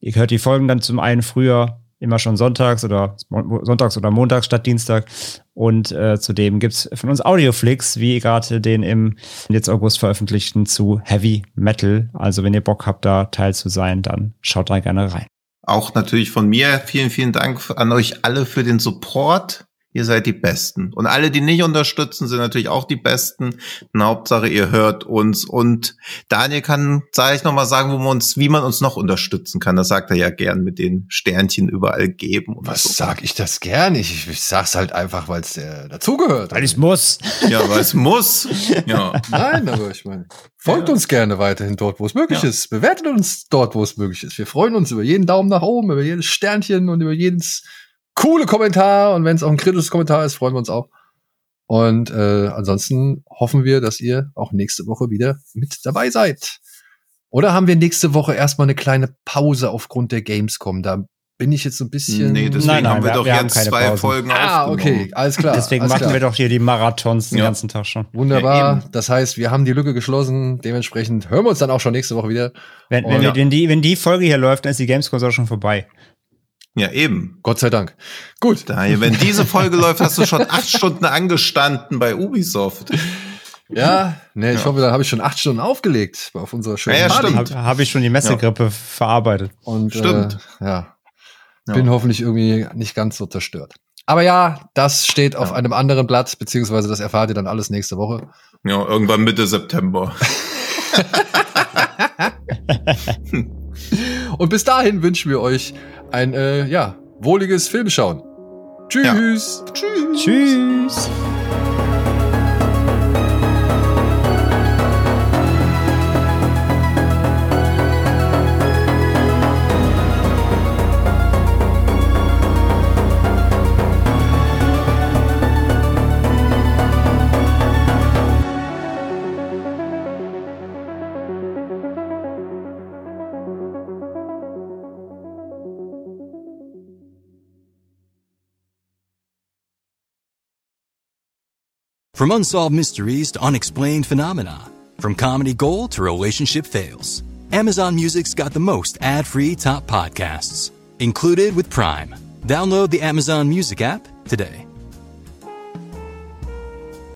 Ihr hört die Folgen dann zum einen früher, immer schon sonntags oder sonntags oder montags statt Dienstag. Und äh, zudem gibt's von uns Audioflix, wie gerade den im jetzt August veröffentlichten zu Heavy Metal. Also wenn ihr Bock habt, da Teil zu sein, dann schaut da gerne rein. Auch natürlich von mir vielen, vielen Dank an euch alle für den Support. Ihr seid die Besten. Und alle, die nicht unterstützen, sind natürlich auch die Besten. Und Hauptsache, ihr hört uns. Und Daniel kann, sage ich nochmal, sagen, wo man uns, wie man uns noch unterstützen kann. Das sagt er ja gern mit den Sternchen überall geben. Und Was so. sag ich das gern? Ich, ich sag's halt einfach, weil es äh, dazugehört. Weil ich muss. Ja, weil es muss. Ja. Nein, aber ich meine, folgt uns gerne weiterhin dort, wo es möglich Ja. ist. Bewertet uns dort, wo es möglich ist. Wir freuen uns über jeden Daumen nach oben, über jedes Sternchen und über jedes coole Kommentar. Und wenn es auch ein kritisches Kommentar ist, freuen wir uns auch. Und äh, ansonsten hoffen wir, dass ihr auch nächste Woche wieder mit dabei seid. Oder haben wir nächste Woche erstmal eine kleine Pause aufgrund der Gamescom? Da bin ich jetzt so ein bisschen... Nee, deswegen Nein, nein, haben wir, wir- doch wir haben jetzt keine zwei Pausen. Folgen Ah, aufgenommen. okay, alles klar. Deswegen alles machen klar. wir doch hier die Marathons den Ja. ganzen Tag schon. Wunderbar. Ja, eben. Das heißt, wir haben die Lücke geschlossen. Dementsprechend hören wir uns dann auch schon nächste Woche wieder. Wenn, Und- wenn, Ja. wir, wenn, die, wenn die Folge hier läuft, dann ist die Gamescom auch schon vorbei. Ja, eben. Gott sei Dank. Gut. Daher, wenn diese Folge läuft, hast du schon acht Stunden angestanden bei Ubisoft. Ja, nee, ich Ja. hoffe, dann habe ich schon acht Stunden aufgelegt auf unserer schönen Ja, ja, Party. stimmt. Habe hab ich schon die Messegrippe verarbeitet. Und Stimmt. Äh, ja, Ja. bin hoffentlich irgendwie nicht ganz so zerstört. Aber ja, das steht auf Ja. einem anderen Blatt, beziehungsweise das erfahrt ihr dann alles nächste Woche. Ja, irgendwann Mitte September. Und bis dahin wünschen wir euch ein, äh, ja, wohliges Filmschauen. Tschüss. Tschüss. Tschüss. From unsolved mysteries to unexplained phenomena, from comedy gold to relationship fails, Amazon Music's got the most ad-free top podcasts, included with Prime. Download the Amazon Music app today.